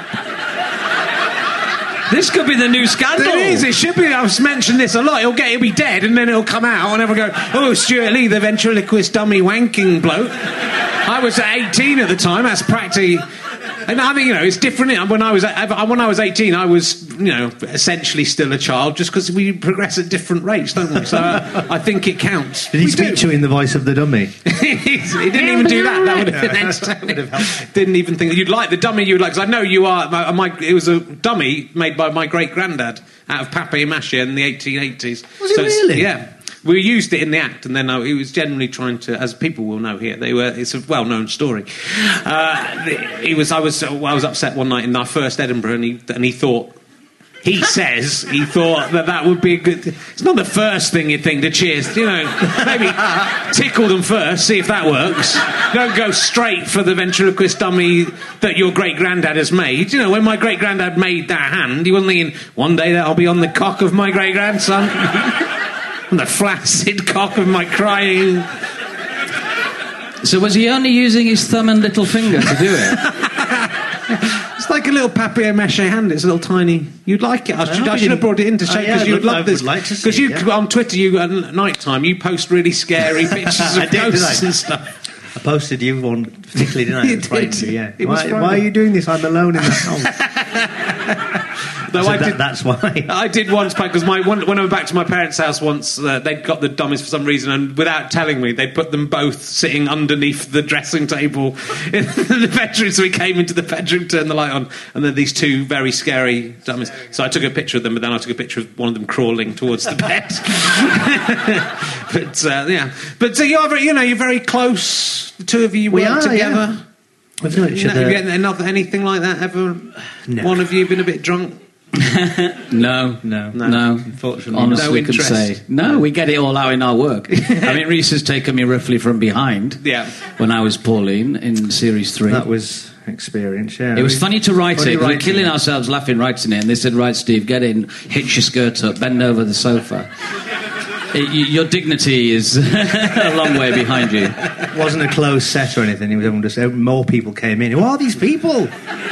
This could be the new scandal. It is. It should be. I've mentioned this a lot. He'll get. He'll be dead, and then he'll come out, and everyone go, "Oh, Stuart Lee, the ventriloquist dummy wanking bloke." I was eighteen at the time. That's practically. And I think, you know, it's different. When I was when I was eighteen, I was, you know, essentially still a child, just because we progress at different rates, don't we? So uh, I think it counts. Did he We speak do. to you in the voice of the dummy? he didn't even do that. That would have been entertaining. Didn't even think you'd like the dummy. You'd like, because I know you are. My, my, it was a dummy made by my great granddad out of papier-mâché in the eighteen eighties. Was it So it's- really? Yeah. We used it in the act, and then uh, he was generally trying to, as people will know here, they were. It's a well-known story. Uh, he was. I was. I was upset one night in our first Edinburgh, and he and he thought. He says he thought that that would be a good. It's not the first thing you'd think to cheers. You know, maybe tickle them first, see if that works. Don't go straight for the ventriloquist dummy that your great granddad has made. You know, when my great granddad made that hand, he wasn't thinking one day that'll be on the cock of my great grandson. On the flaccid cock of my crying. So was he only using his thumb and little finger to do it? It's like a little papier-mâché hand. It's a little tiny. You'd like it. I should, hope I you should have didn't- brought it in to Oh, show yeah, because I'd you'd love- I love this. would like to see Because you it, yeah. on Twitter, you at night time, you post really scary pictures of I did, did ghosts I? and stuff. I posted you one particularly, didn't I? You It frightened did. you, yeah. It was Why, frightening. why are you doing this? I'm alone in the house. Though So I that- did, that's why. I did once, because my one, when I went back to my parents' house once, uh, they'd got the dummies for some reason, and without telling me, they put them both sitting underneath the dressing table in the bedroom. So we came into the bedroom, turned the light on, and then these two very scary dummies. So I took a picture of them, but then I took a picture of one of them crawling towards the bed. But uh, yeah, but uh, you're very, you know, you're very close. The two of you We work are, together. yeah. We've known each No, other. have you had another, anything like that ever? No. One of you been a bit drunk? No, No. no. Unfortunately, honestly, no could interest. say no. We get it all out in our work. I mean, Reese has taken me roughly from behind. Yeah. When I was Pauline in series three. That was experience, yeah. It was funny to write Funny it. We were writing killing it. ourselves laughing writing it, and they said, "Right, Steve, get in, hitch your skirt up, bend over the sofa." It, y- your dignity is a long way behind you. It wasn't a closed set or anything. It was everyone just, more people came in. Who are these people?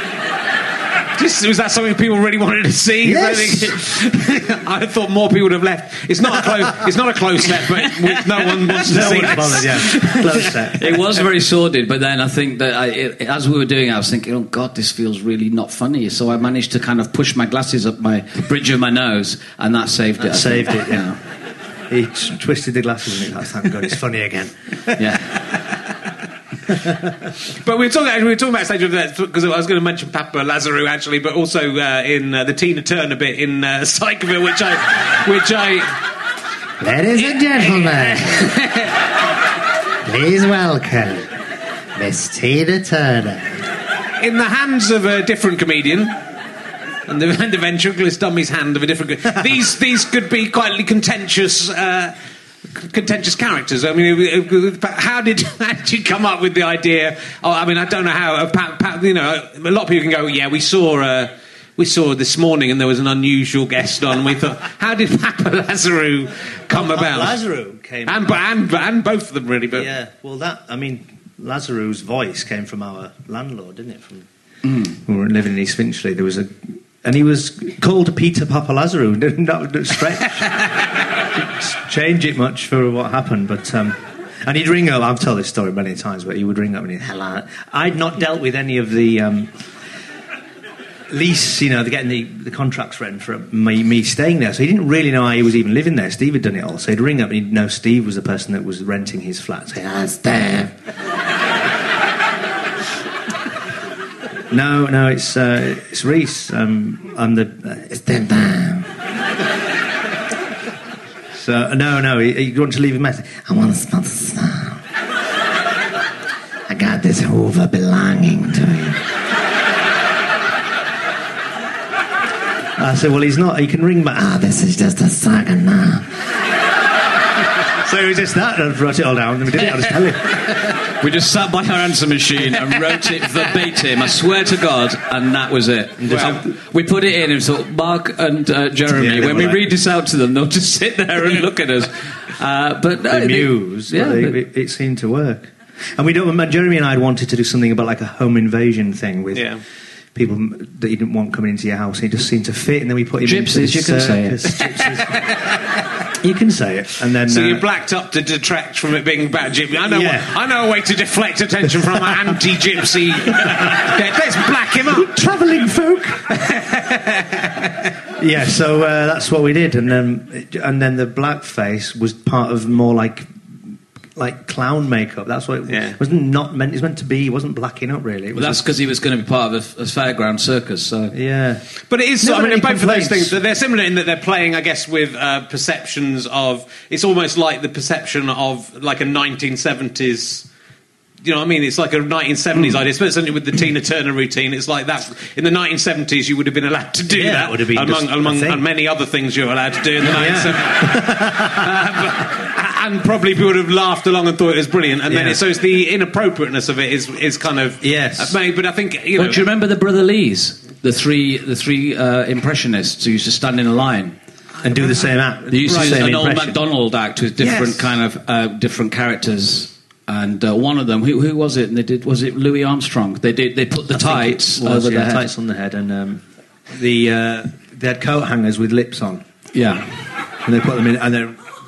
Just, was that something people really wanted to see? Yes. I thought more people would have left. It's not a close. It's not a close set, but we, no one wants to No see one's this. bothered, yeah. Closed set. It was very sordid, but then I think that I, it, as we were doing it, I was thinking, oh God, this feels really not funny. So I managed to kind of push my glasses up my bridge of my nose, and that saved it. I Saved think. it, yeah. He t- twisted the glasses and he thought, thank God, it's funny again. Yeah. But we were talking. We were talking backstage of that because I was going to mention Papa Lazarou actually, but also uh, in uh, the Tina Turner bit in uh, Psychoville, which I, which I. Ladies and gentlemen, please welcome Miss Tina Turner. In the hands of a different comedian, and the, and the ventriloquist dummy's hand of a different. These these could be quite contentious. Uh, contentious characters. I mean, how did, how did you come up with the idea? Oh, I mean, I don't know how. Uh, pa, pa, you know, a lot of people can go, yeah, we saw. Uh, we saw this morning, and there was an unusual guest on. And we thought, how did Papa Lazarou come Well, about? Lazarou came. and, and and both of them really, but Yeah, well, that, I mean, Lazarou's voice came from our landlord, didn't it? From mm. we were living in East Finchley. There was a, and he was called Peter Papa Lazarou. Not stretch, change it much for what happened, but um, and he'd ring up. I've told this story many times, but he would ring up and he'd, hello. I'd not dealt with any of the. Um, lease, you know, they're getting the, the contracts written for me, me staying there. So he didn't really know how he was even living there. Steve had done it all. So he'd ring up and he'd know Steve was the person that was renting his flat. Say, ah, Steve. no, no, it's uh, it's Reese. Um, I'm the... Uh, it's Steve. So, no, no, you, you want to leave a message? I want to sponsor some. I got this Hoover belonging to you. I said, well, he's not. He can ring back. Ah, this is just a saga now. So it was just that. I wrote it all down and we did it. I'll just tell you. We just sat by our answer machine and wrote it verbatim, I swear to God, and that was it. Well, we put it in and thought, Mark and uh, Jeremy, Yeah, they when were we like- read this out to them, they'll just sit there and look at us. Uh, but no, The they- muse. yeah, but they, but- it, it seemed to work. And we don't. Jeremy and I had wanted to do something about like a home invasion thing with Yeah. people that you didn't want coming into your house. He just seemed to fit, and then we put him into Gypsies, the you can say it. circus. Gypsies. You can say it, and then So uh, you blacked up to detract from it being about gypsy. I know. Yeah. I know a way to deflect attention from an anti-gypsy. Yeah, let's black him up. travelling folk. Yeah, so uh, that's what we did, and then and then the blackface was part of more like like clown makeup. That's what it Yeah. wasn't not meant. It was meant to be. It wasn't blacking up really. It Well, was that's because he was going to be part of a, a fairground circus, so... yeah. But it is. Never I mean, any both of those complaints. things. They're similar in that they're playing, I guess, with uh, perceptions of. It's almost like the perception of like a nineteen seventies. You know what I mean? It's like a nineteen seventies Hmm. idea, especially with the Tina Turner routine. It's like that. In the nineteen seventies, you would have been allowed to do Yeah, that. that would have been among, just a among thing. and many other things you're allowed to do in the Yeah. nineteen seventies. uh, but, and probably people would have laughed along and thought it was brilliant. And then Yeah. it, so it's the inappropriateness of it is is kind of Yes. uh, made. But I think you know. Well, do you remember the Brother Lees? The three, the three uh, impressionists who used to stand in a line. And do the same act. They used to do same an old impression. MacDonald act with different Yes. kind of uh, different characters. And uh, one of them, who, who was it? And they did. Was it Louis Armstrong? They did. They put the I think tights it was, over yeah, their head. tights on the head, and um, the uh, they had coat hangers with lips on, Yeah. and they put them in, and they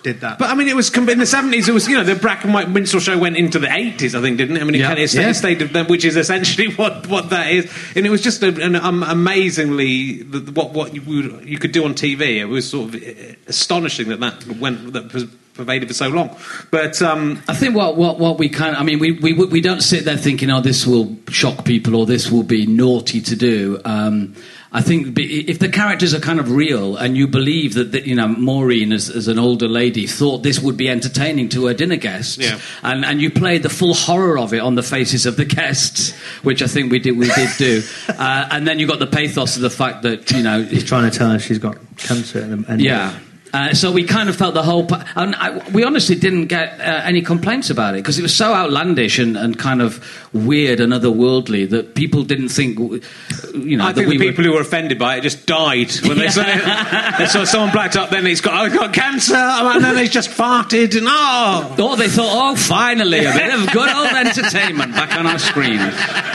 did that. But I mean, it was in the seventies. It was, you know, the black and white minstrel show went into the eighties, I think, didn't it? I mean, it Yeah. kind of stayed, Yeah. stayed of them, which is essentially what, what that is. And it was just a, an um, amazingly the, what what you, would, you could do on T V. It was sort of astonishing that that went that was pervaded for so long. But um, I think what, what, what we kind of, I mean, we, we we don't sit there thinking, oh, this will shock people or this will be naughty to do. Um, I think if the characters are kind of real and you believe that, that you know, Maureen, as, as an older lady, thought this would be entertaining to her dinner guests, yeah. and, and you played the full horror of it on the faces of the guests, which I think we did we did do, uh, and then you got the pathos of the fact that, you know, He's trying to tell her she's got cancer. And, and yeah. Uh, so we kind of felt the whole... Pa- and I, we honestly didn't get uh, any complaints about it because it was so outlandish and, and kind of weird and otherworldly that people didn't think, you know... I that think we the people were... who were offended by it just died when they saw it. They saw someone blacked up, then he's got, oh, he's got cancer, and then he's just farted, and oh... Or they thought, oh, finally, a bit of good old entertainment back on our screens.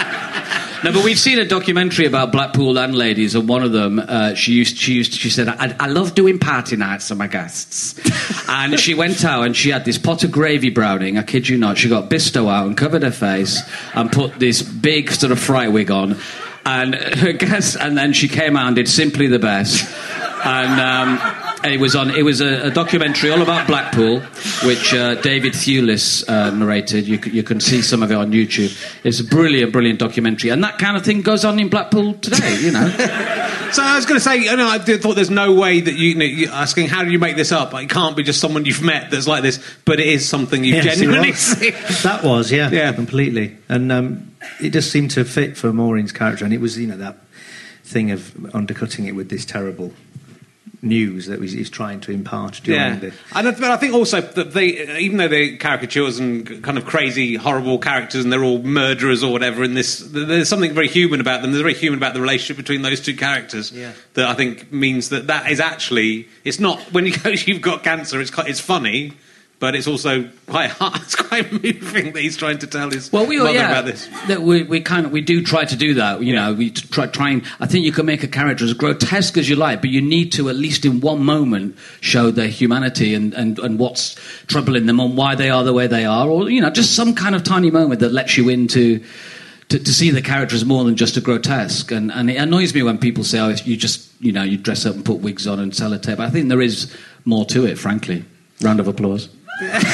No, but we've seen a documentary about Blackpool landladies, and one of them, uh, she used, she used, she said, I, I love doing party nights for my guests. And she went out and she had this pot of gravy browning, I kid you not. She got Bisto out and covered her face and put this big sort of fry wig on. And her guests, and then she came out and did Simply the Best. And um, it was on. It was a, a documentary all about Blackpool, which uh, David Thewlis uh, narrated. You, you can see some of it on YouTube. It's a brilliant, brilliant documentary, and that kind of thing goes on in Blackpool today. You know. So I was going to say, you know, I did, thought there's no way that you, you know, you're asking how do you make this up? It can't be just someone you've met that's like this, but it is something you've Yes, genuinely it was. seen. That was, yeah, Yeah. completely. And um, it just seemed to fit for Maureen's character, and it was, you know, that thing of undercutting it with this terrible news that he's trying to impart during Yeah, the... and I, but I think also that they, even though they're caricatures and kind of crazy, horrible characters, and they're all murderers or whatever, in this, there's something very human about them. There's very human about the relationship between those two characters. Yeah. That I think means that that is actually, it's not when you go, you've got cancer. It's quite, it's funny. But it's also quite hard, it's quite moving that he's trying to tell his Well, we mother yeah, about this. That we, we kind of we do try to do that. You Yeah. know, we t- try trying. I think you can make a character as grotesque as you like, but you need to at least in one moment show their humanity and, and, and what's troubling them and why they are the way they are, or you know, just some kind of tiny moment that lets you into. To, to see the character as more than just a grotesque, and, and it annoys me when people say, "Oh, you just you know you dress up and put wigs on and sellotape." I think there is more to it, frankly. Round of applause. It's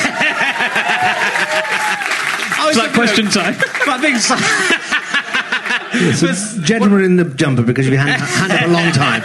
like question time. But I think so. It's a gentleman in the jumper because you've had hand up a long time.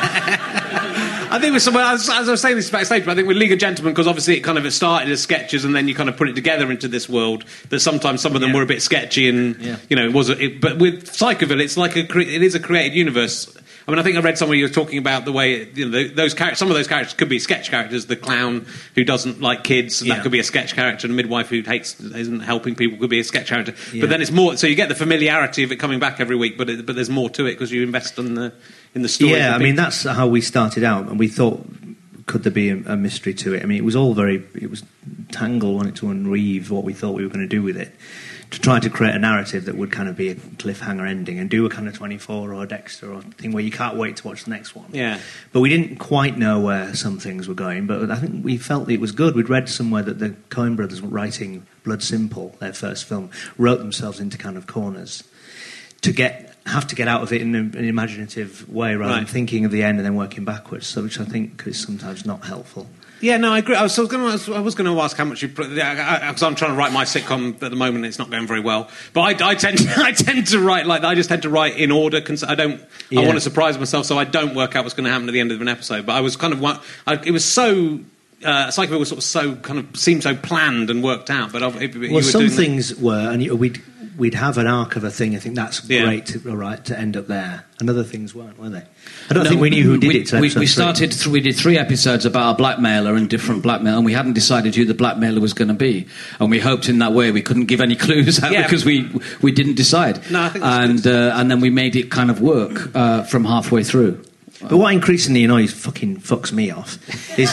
I think with some, as, as I was saying this backstage, but I think with League of Gentlemen, because obviously it kind of started as sketches and then you kind of put it together into this world, that sometimes some of them Yeah. were a bit sketchy and, Yeah. you know, it was. It, but with Psychoville, it's like a, cre- it is a created universe. I mean, I think I read somewhere you were talking about the way, you know, those characters, some of those characters could be sketch characters. The clown who doesn't like kids, and Yeah. that could be a sketch character. And the midwife who hates, isn't helping people could be a sketch character. Yeah. But then it's more, so you get the familiarity of it coming back every week, but it, but there's more to it because you invest in the in the story. Yeah, of I the mean, people. that's how we started out, and we thought, could there be a, a mystery to it? I mean, it was all very, it was Tangle wanted to unweave what we thought we were going to do with it, to try to create a narrative that would kind of be a cliffhanger ending and do a kind of twenty-four or a Dexter or thing where you can't wait to watch the next one. Yeah. But we didn't quite know where some things were going, but I think we felt it was good. We'd read somewhere that the Coen brothers were writing Blood Simple, their first film, wrote themselves into kind of corners to get have to get out of it in an imaginative way rather than Right. thinking of the end and then working backwards, so which I think is sometimes not helpful. Yeah, no, I agree. I was, going to, I was going to ask how much you because I'm trying to write my sitcom at the moment. It's not going very well, but I, I tend to, I tend to write like I just tend to write in order. I don't. Yeah. I want to surprise myself, so I don't work out what's going to happen at the end of an episode. But I was kind of one. I, it was so. Uh, Psychoville was sort of so kind of seemed so planned and worked out. But it, it, you Well, were some doing things were, and you, we'd we'd have an arc of a thing. I think that's Yeah. great, to, all right, to end up there. And other things weren't, were they? I don't think we knew who did we, it. till We, episode we three. started. Th- we did three episodes about a blackmailer and different blackmail, and we hadn't decided who the blackmailer was going to be. And we hoped in that way we couldn't give any clues out Yeah. because we we didn't decide. No, I think that's and uh, and then we made it kind of work uh, from halfway through. But what increasingly annoys, fucking fucks me off, is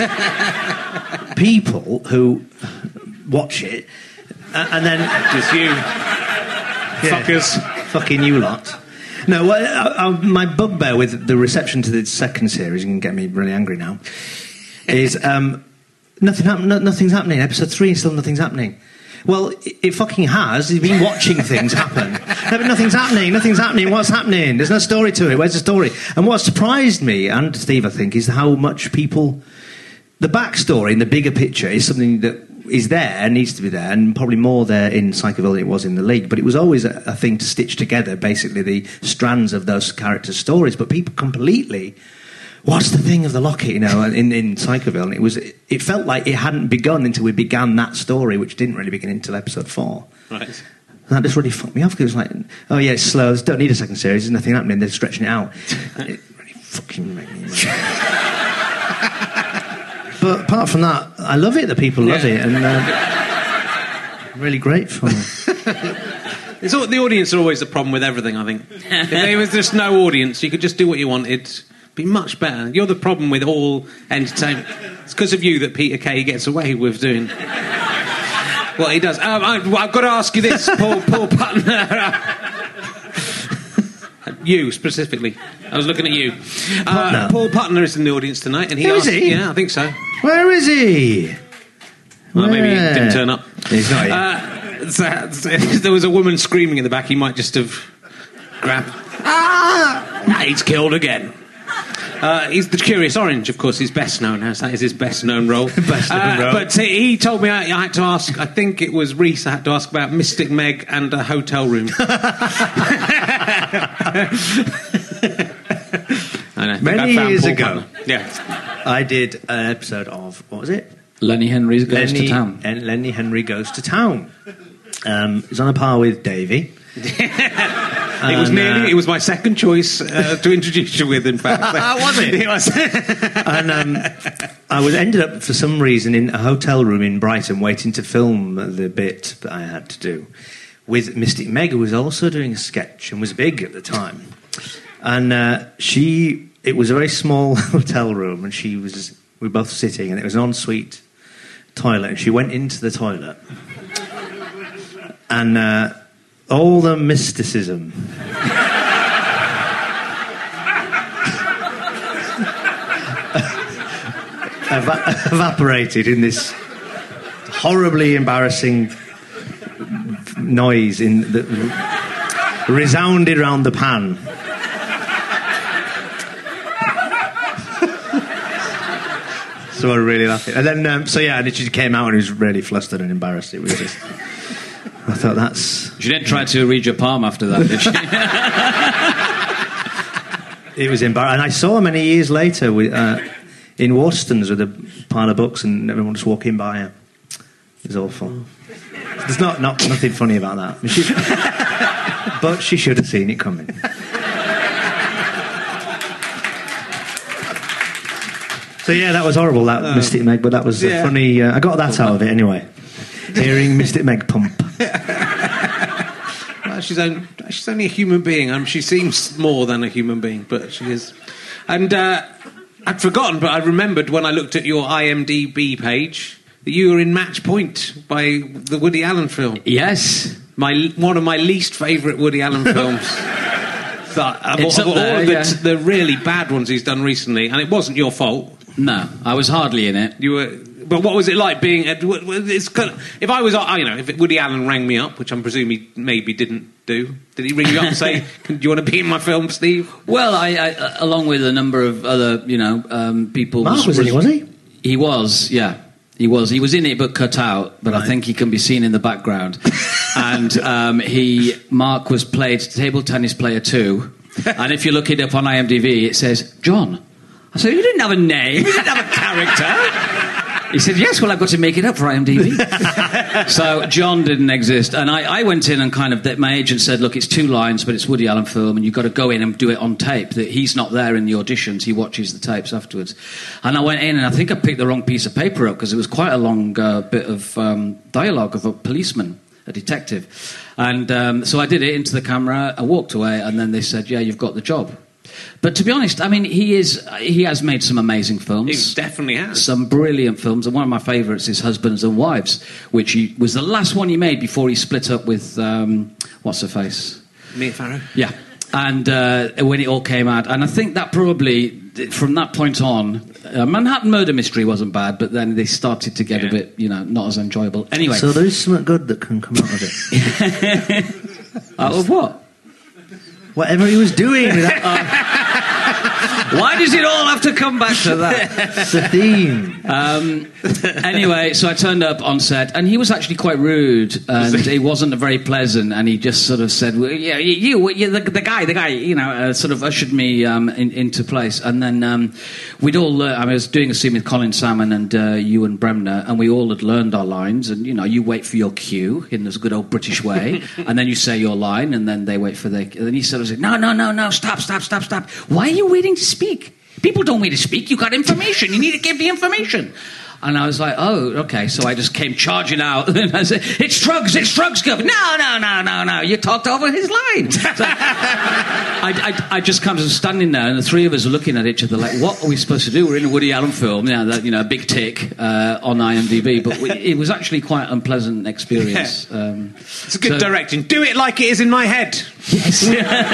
people who watch it uh, and then just you fuckers. fucking you lot. No, well, I, I, my bugbear with the reception to the second series, you can get me really angry now, is um, nothing happen- no, nothing's happening. Episode three, and still nothing's happening. Well, it, it fucking has. You've been watching things happen. No, but nothing's happening. Nothing's happening. What's happening? There's no story to it. Where's the story? And what surprised me, and Steve, I think, is how much people... The backstory in the bigger picture is something that is there, needs to be there, and probably more there in Psychoville than it was in The League. But it was always a, a thing to stitch together, basically, the strands of those characters' stories. But people completely... What's the thing of the locket, you know, in, in Psychoville? And it was, it felt like it hadn't begun until we began that story, which didn't really begin until episode four. Right. And that just really fucked me off, because it was like, oh yeah, it's slow, don't need a second series, there's nothing happening, they're stretching it out. And it really fucking made me mad. But apart from that, I love it, the people love Yeah. it, and uh, I'm really grateful. It's all, the audience are always the problem with everything, I think. If there was just no audience, you could just do what you wanted. Be much better. You're the problem with all entertainment. It's because of you that Peter Kay gets away with doing what he does. Um, I, well, I've got to ask you this, Paul, Paul Putner. You specifically. I was looking at you. Uh, Paul Putner is in the audience tonight, and he Who is asked, he? Yeah, I think so. Where is he? Well, maybe he Where? didn't turn up. He's not here. Uh, so, so, there was a woman screaming in the back. He might just have grabbed. Ah! He's killed again. Uh, he's the Curious Orange, of course, he's best known as. That is his best known role. Best known uh, role. But he, he told me I, I had to ask, I think it was Reese, I had to ask about Mystic Meg and a hotel room. And I think Many I found years Paul ago. Putner. Yeah. I did an episode of, what was it? Lenny Henry goes Lenny, to town. and Lenny Henry Goes to Town. Um, he's on a par with Davey. It was And, nearly, uh, it was my second choice uh, to introduce you with, in fact. Was it? It was. And um, I was ended up, for some reason, in a hotel room in Brighton waiting to film the bit that I had to do with Mystic Meg, who was also doing a sketch and was big at the time. And uh, she, it was a very small hotel room, and she was, we were both sitting, and it was an ensuite toilet, and she went into the toilet. And uh, all the mysticism... eva- evaporated in this horribly embarrassing noise in that resounded around the pan. So I really laughed. And then, um, so yeah, and she came out and he was really flustered and embarrassed. It was just... I thought that's... She didn't try to read your palm after that, did she? It was embarrassing. And I saw her many years later with, uh, in Waterstones with a pile of books, and everyone just walking by her. It was awful. There's not, not nothing funny about that. I mean, she, but she should have seen it coming. So yeah, that was horrible, that Uh, Mystic Meg, but that was yeah. a funny... Uh, I got that out of it anyway. Hearing Mystic Meg pump. Well, she's, only, she's only a human being. Um, she seems more than a human being, but she is. And uh, I'd forgotten, but I remembered when I looked at your I M D B page that you were in Match Point by the Woody Allen film. Yes. My one of my least favourite Woody Allen films. But of, It's of up all there, of the, yeah. the really bad ones he's done recently, and it wasn't your fault. No, I was hardly in it. You were, but what was it like being? At, it's kind of, if I was, you know, if Woody Allen rang me up, which I'm presuming he maybe didn't do, did he ring you up and say, "Do you want to be in my film, Steve?" Well, I, I uh, along with a number of other, you know, um, people. Mark was in it, was he? He was, yeah. He was. He was in it, but cut out. But Right. I think he can be seen in the background. And um, he, Mark was played table tennis player two. And if you look it up on I M D B, it says John. I said, you didn't have a name, you didn't have a character. He said, yes, well, I've got to make it up for I M D B. So John didn't exist. And I, I went in and kind of, my agent said, look, it's two lines, but it's Woody Allen film, and you've got to go in and do it on tape. That he's not there in the auditions, he watches the tapes afterwards. And I went in, and I think I picked the wrong piece of paper up, because it was quite a long uh, bit of um, dialogue of a policeman, a detective. And um, so I did it into the camera, I walked away, and then they said, yeah, you've got the job. But to be honest, I mean, he is he has made some amazing films. He definitely has. Some brilliant films, and one of my favourites is Husbands and Wives, which he, was the last one he made before he split up with, um, what's her face? Mia Farrow. Yeah. and uh, when it all came out, and I think that probably from that point on, uh, Manhattan Murder Mystery wasn't bad, but then they started to get yeah. a bit, you know, not as enjoyable. Anyway, so there is something good that can come out of it. Out of what? Whatever he was doing. With that, uh, why does it all have to come back to that? It's the theme. Um, anyway, so I turned up on set, and he was actually quite rude, and he wasn't very pleasant, and he just sort of said, well, yeah, you, you the, the guy, the guy, you know, uh, sort of ushered me um, in, into place. And then um, we'd all, uh, I was doing a scene with Colin Salmon and uh, Ewan Bremner, and we all had learned our lines, and, you know, you wait for your cue in this good old British way, and then you say your line, and then they wait for their... And then he sort of said, no, no, no, no, stop, stop, stop, stop. Why are you waiting to speak? People don't wait to speak. You got information. You need to give the information. And I was like, oh, okay. So I just came charging out. And I said, it's drugs, it's drugs, Governor. No, no, no, no, no. You talked over his line. So I, I, I just come to standing there, and the three of us are looking at each other like, what are we supposed to do? We're in a Woody Allen film, yeah, that, you know, a big tick uh, on IMDb. But we, it was actually quite an unpleasant experience. Yeah. Um, it's a good so, direction. Do it like it is in my head. Yes.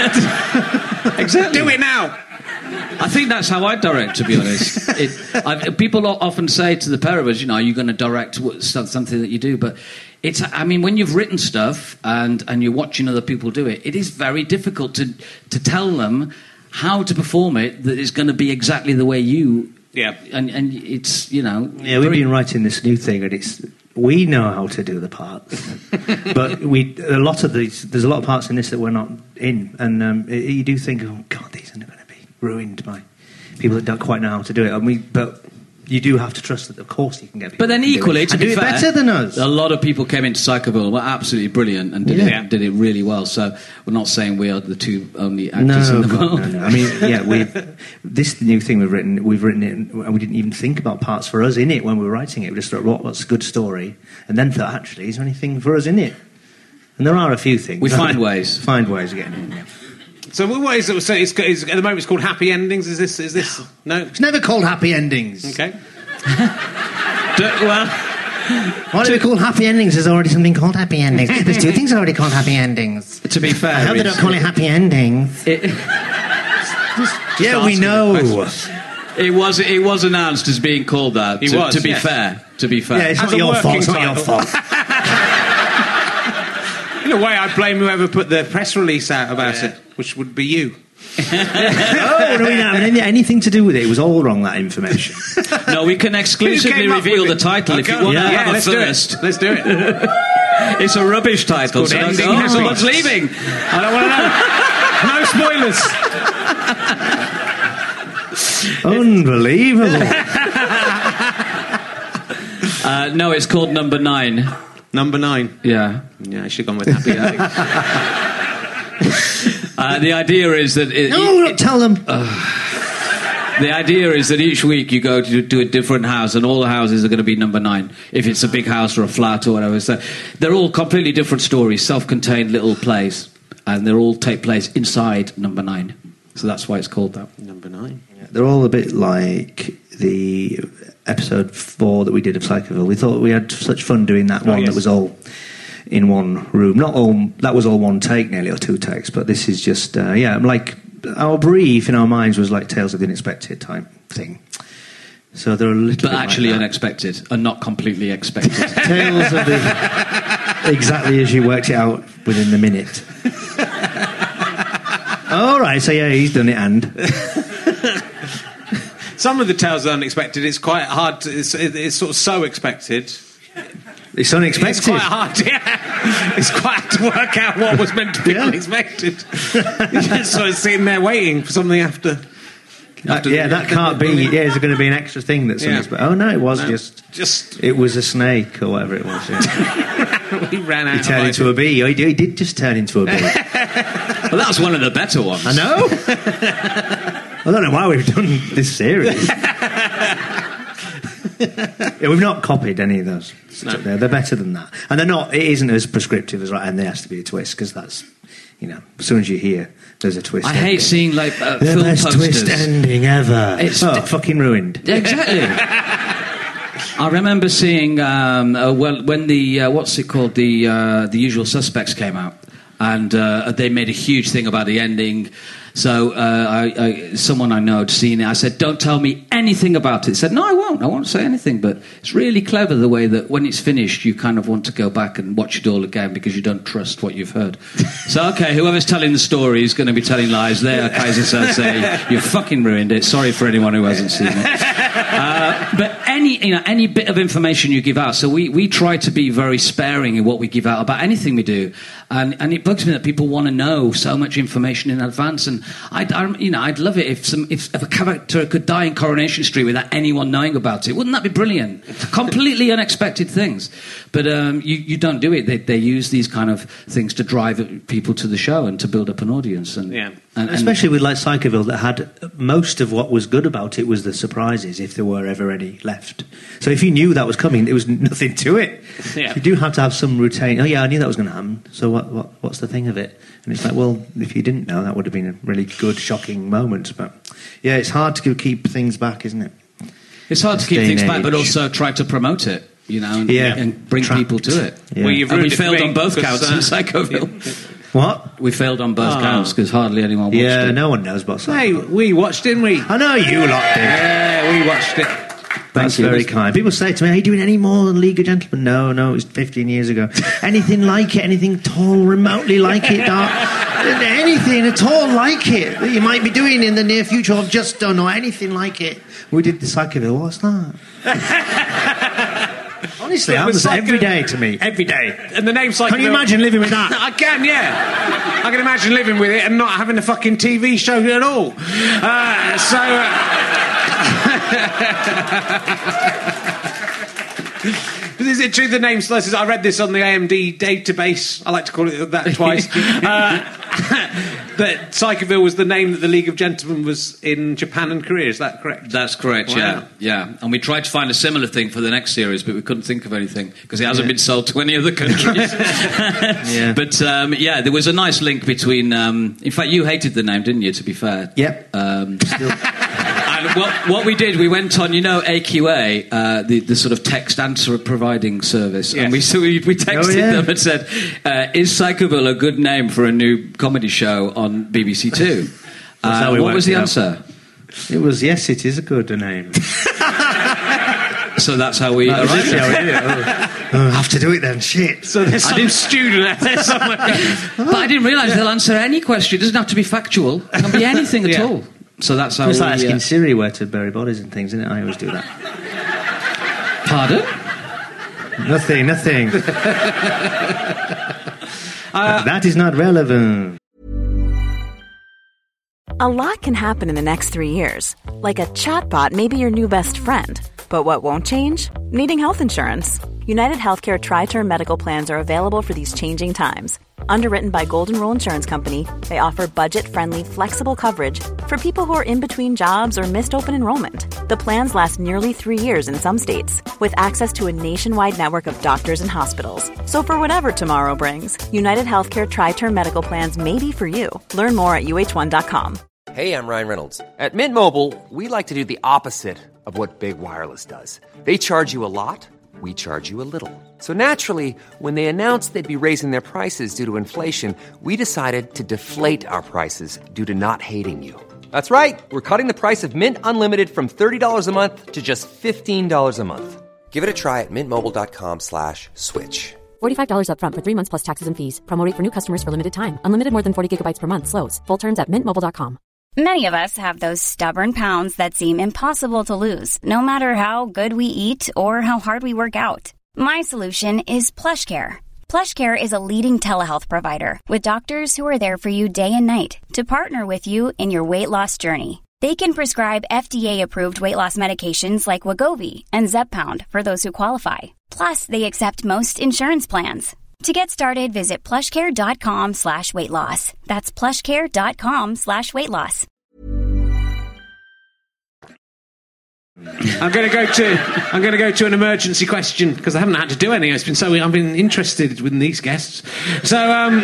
Exactly. Do it now. I think that's how I direct, to be honest. It, I, people often say to the pair of us, you know, are you going to direct something that you do? But it's, I mean, when you've written stuff and, and you're watching other people do it, it is very difficult to, to tell them how to perform it that is going to be exactly the way you... Yeah. And, and it's, you know... Yeah, we've very... been writing this new thing, and it's... We know how to do the parts, but we a lot of these. There's a lot of parts in this that we're not in, and um, it, you do think, oh God, these are going to be ruined by people that don't quite know how to do it. And we, but you do have to trust that, of course, you can get people. But then equally, to and be do it fair, better than us. A lot of people came into Psychoville, were absolutely brilliant, and did, yeah. it, did it really well. So we're not saying we are the two only actors no, in the God, world. No, no. I mean, yeah, we've this new thing we've written. We've written it, and we didn't even think about parts for us in it when we were writing it. We just thought, what, what's a good story, and then thought, actually, is there anything for us in it? And there are a few things. We find ways. Find ways of getting in. Yeah. So what is it? So it's, it's, at the moment, it's called Happy Endings. Is this? Is this? No, it's never called Happy Endings. Okay. Do, well, why do we call Happy Endings? There's already something called Happy Endings. There's two things already called Happy Endings. To be fair, I hope they don't call it Happy Endings. It, yeah, we know. It was it was announced as being called that. It to, was, to be yes. fair. To be fair, yeah, it's As not a your fault. working It's not your title. fault. In a way, I blame whoever put the press release out about yeah. it, which would be you. Oh, no, we don't have anything to do with it. It was all wrong, that information. No, we can exclusively reveal the title if you want yeah, to have yeah, a let's first. Do it. Let's do it. It's a rubbish title. It's so Ending oh, Happy. someone's leaving. I don't want to know. No spoilers. Unbelievable. uh, no, it's called Number Nine. Number Nine. Yeah. Yeah, I should have gone with Happy Ending. Uh, the idea is that... It, no, it, it, tell them. Uh, the idea is that each week you go to, to a different house, and all the houses are going to be number nine, if it's a big house or a flat or whatever. So they're all completely different stories, self-contained little plays, and they all take place inside number nine. So that's why it's called that. Number nine. Yeah, they're all a bit like the episode four that we did of Psychoville. We thought we had such fun doing that oh, one yes. that was all... in one room. Not all, that was all one take nearly, or two takes, but this is just, uh, yeah, like, our brief in our minds was like Tales of the Unexpected type thing. So they're a little But bit actually like unexpected, and not completely expected. Tales of the... exactly as you worked it out within the minute. All right, so yeah, he's done it, and... Some of the Tales of the Unexpected, it's quite hard to... It's, it's sort of so expected... It's unexpected. It's quite hard, yeah. It's quite hard to work out what was meant to be yeah. unexpected. You're just sort of sitting there waiting for something after... after yeah, the, that can't be... Yeah, is there going to be an extra thing that's yeah. unexpected? Oh, no, it was no, just... just... It was a snake, or whatever it was. Yeah. He ran out He turned into a bee. He did, he did just turn into a bee. Well, that was one of the better ones. I know. I don't know why we've done this series. Yeah, we've not copied any of those. No. They're, they're better than that, and they're not. It isn't as prescriptive as right. And there has to be a twist because that's, you know, as soon as you hear there's a twist. I ending. hate seeing like uh, the film best posters. twist ending ever. It's oh, d- fucking ruined. Exactly. I remember seeing um, uh, well when the uh, what's it called the uh, the Usual Suspects came out. and uh, they made a huge thing about the ending. So uh, I, I, someone I know had seen it. I said, don't tell me anything about it. He said, no, I won't. I won't say anything. But it's really clever the way that when it's finished, you kind of want to go back and watch it all again because you don't trust what you've heard. So, OK, whoever's telling the story is going to be telling lies. There, Kaiser Sensei, you fucking ruined it. Sorry for anyone who hasn't seen it. Uh, but any, you know, any bit of information you give out, so we, we try to be very sparing in what we give out about anything we do. And, and it bugs me that people want to know so much information in advance. And I'd, I, you know, I'd love it if some if, if a character could die in Coronation Street without anyone knowing about it. Wouldn't that be brilliant? Completely unexpected things. But um, you, you don't do it. They, they use these kind of things to drive people to the show and to build up an audience. And, yeah. and, and especially with like Psychoville, that had most of what was good about it was the surprises, if there were ever any left. So if you knew that was coming, there was nothing to it. Yeah. You do have to have some routine. Oh yeah, I knew that was going to happen. So what, what what's the thing of it? And it's like, well, if you didn't know, that would have been a really good, shocking moment. But yeah, it's hard to keep things back, isn't it? It's hard This to keep day things and back, but age. also try to promote it, you know, and, Yeah. and bring Trapped. people to it. Yeah. Well, you've And we ruined it for failed me on both because, counts uh, in Psychoville. What? We failed on both Oh. counts because hardly anyone watched Yeah, it. no one knows about Hey, Psychoville. we watched, didn't we? I know you lot did. Yeah, we watched it. That's you. very kind. People say to me, are you doing any more than League of Gentlemen? No, no, it was fifteen years ago. Anything like it, anything at all remotely like it, Dark? Anything at all like it that you might be doing in the near future or just done or anything like it. We did the Psychoville. What's that? Honestly, It that was was like every a- day to me. Every day. And the name's like... Can you imagine living with that? I can, yeah. I can imagine living with it and not having a fucking T V show at all. Uh, so... Uh, is it true the name Slices? I read this on the A M D database. I like to call it that twice. uh, that Psychoville was the name that the League of Gentlemen was in Japan and Korea. Is that correct? That's correct, Wow. yeah. Yeah. And we tried to find a similar thing for the next series, but we couldn't think of anything because it hasn't been sold to any other countries. Yeah. But, um, yeah, there was a nice link between... Um, in fact, you hated the name, didn't you, to be fair? Yep. Um, and what, what we did, we went on, you know, A Q A, uh, the, the sort of text answer providing service, Yes. and we, so we, we texted Oh, yeah. them and said, uh, is Psychoville a good name for a new comedy show on B B C Two? Uh, how we what was the worked it out. answer? It was, yes, it is a good name. So that's how we That was arrived it, at yeah, it. we did it. Oh, I have to do it then, shit. So there's some student out there somewhere. But I didn't realise they'll answer any question. It doesn't have to be factual. It can be anything at Yeah. all. So that's how It's we... like asking uh, Siri where to bury bodies and things, isn't it? I always do that. Pardon? Nothing, nothing. Uh, that is not relevant. A lot can happen in the next three years. Like a chatbot may be your new best friend. But what won't change? Needing health insurance. United Healthcare Tri-Term Medical Plans are available for these changing times. Underwritten by Golden Rule Insurance Company, they offer budget-friendly, flexible coverage for people who are in between jobs or missed open enrollment. The plans last nearly three years in some states, with access to a nationwide network of doctors and hospitals. So for whatever tomorrow brings, United Healthcare Tri-Term Medical Plans may be for you. Learn more at U H one dot com. Hey, I'm Ryan Reynolds. At Mint Mobile, we like to do the opposite of what Big Wireless does. They charge you a lot, we charge you a little. So naturally, when they announced they'd be raising their prices due to inflation, we decided to deflate our prices due to not hating you. That's right. We're cutting the price of Mint Unlimited from thirty dollars a month to just fifteen dollars a month. Give it a try at mintmobile.com slash switch. forty-five dollars up front for three months plus taxes and fees. Promo rate for new customers for limited time. Unlimited more than forty gigabytes per month. Slows full terms at mint mobile dot com. Many of us have those stubborn pounds that seem impossible to lose, no matter how good we eat or how hard we work out. My solution is PlushCare. PlushCare is a leading telehealth provider with doctors who are there for you day and night to partner with you in your weight loss journey. They can prescribe F D A-approved weight loss medications like Wegovy and Zepbound for those who qualify. Plus, they accept most insurance plans. To get started, visit plushcare.com slash weight loss. That's plushcare.com slash weight loss. I'm going to go to I'm going to go to an emergency question because I haven't had to do any. It's been so I've been interested in these guests. So um,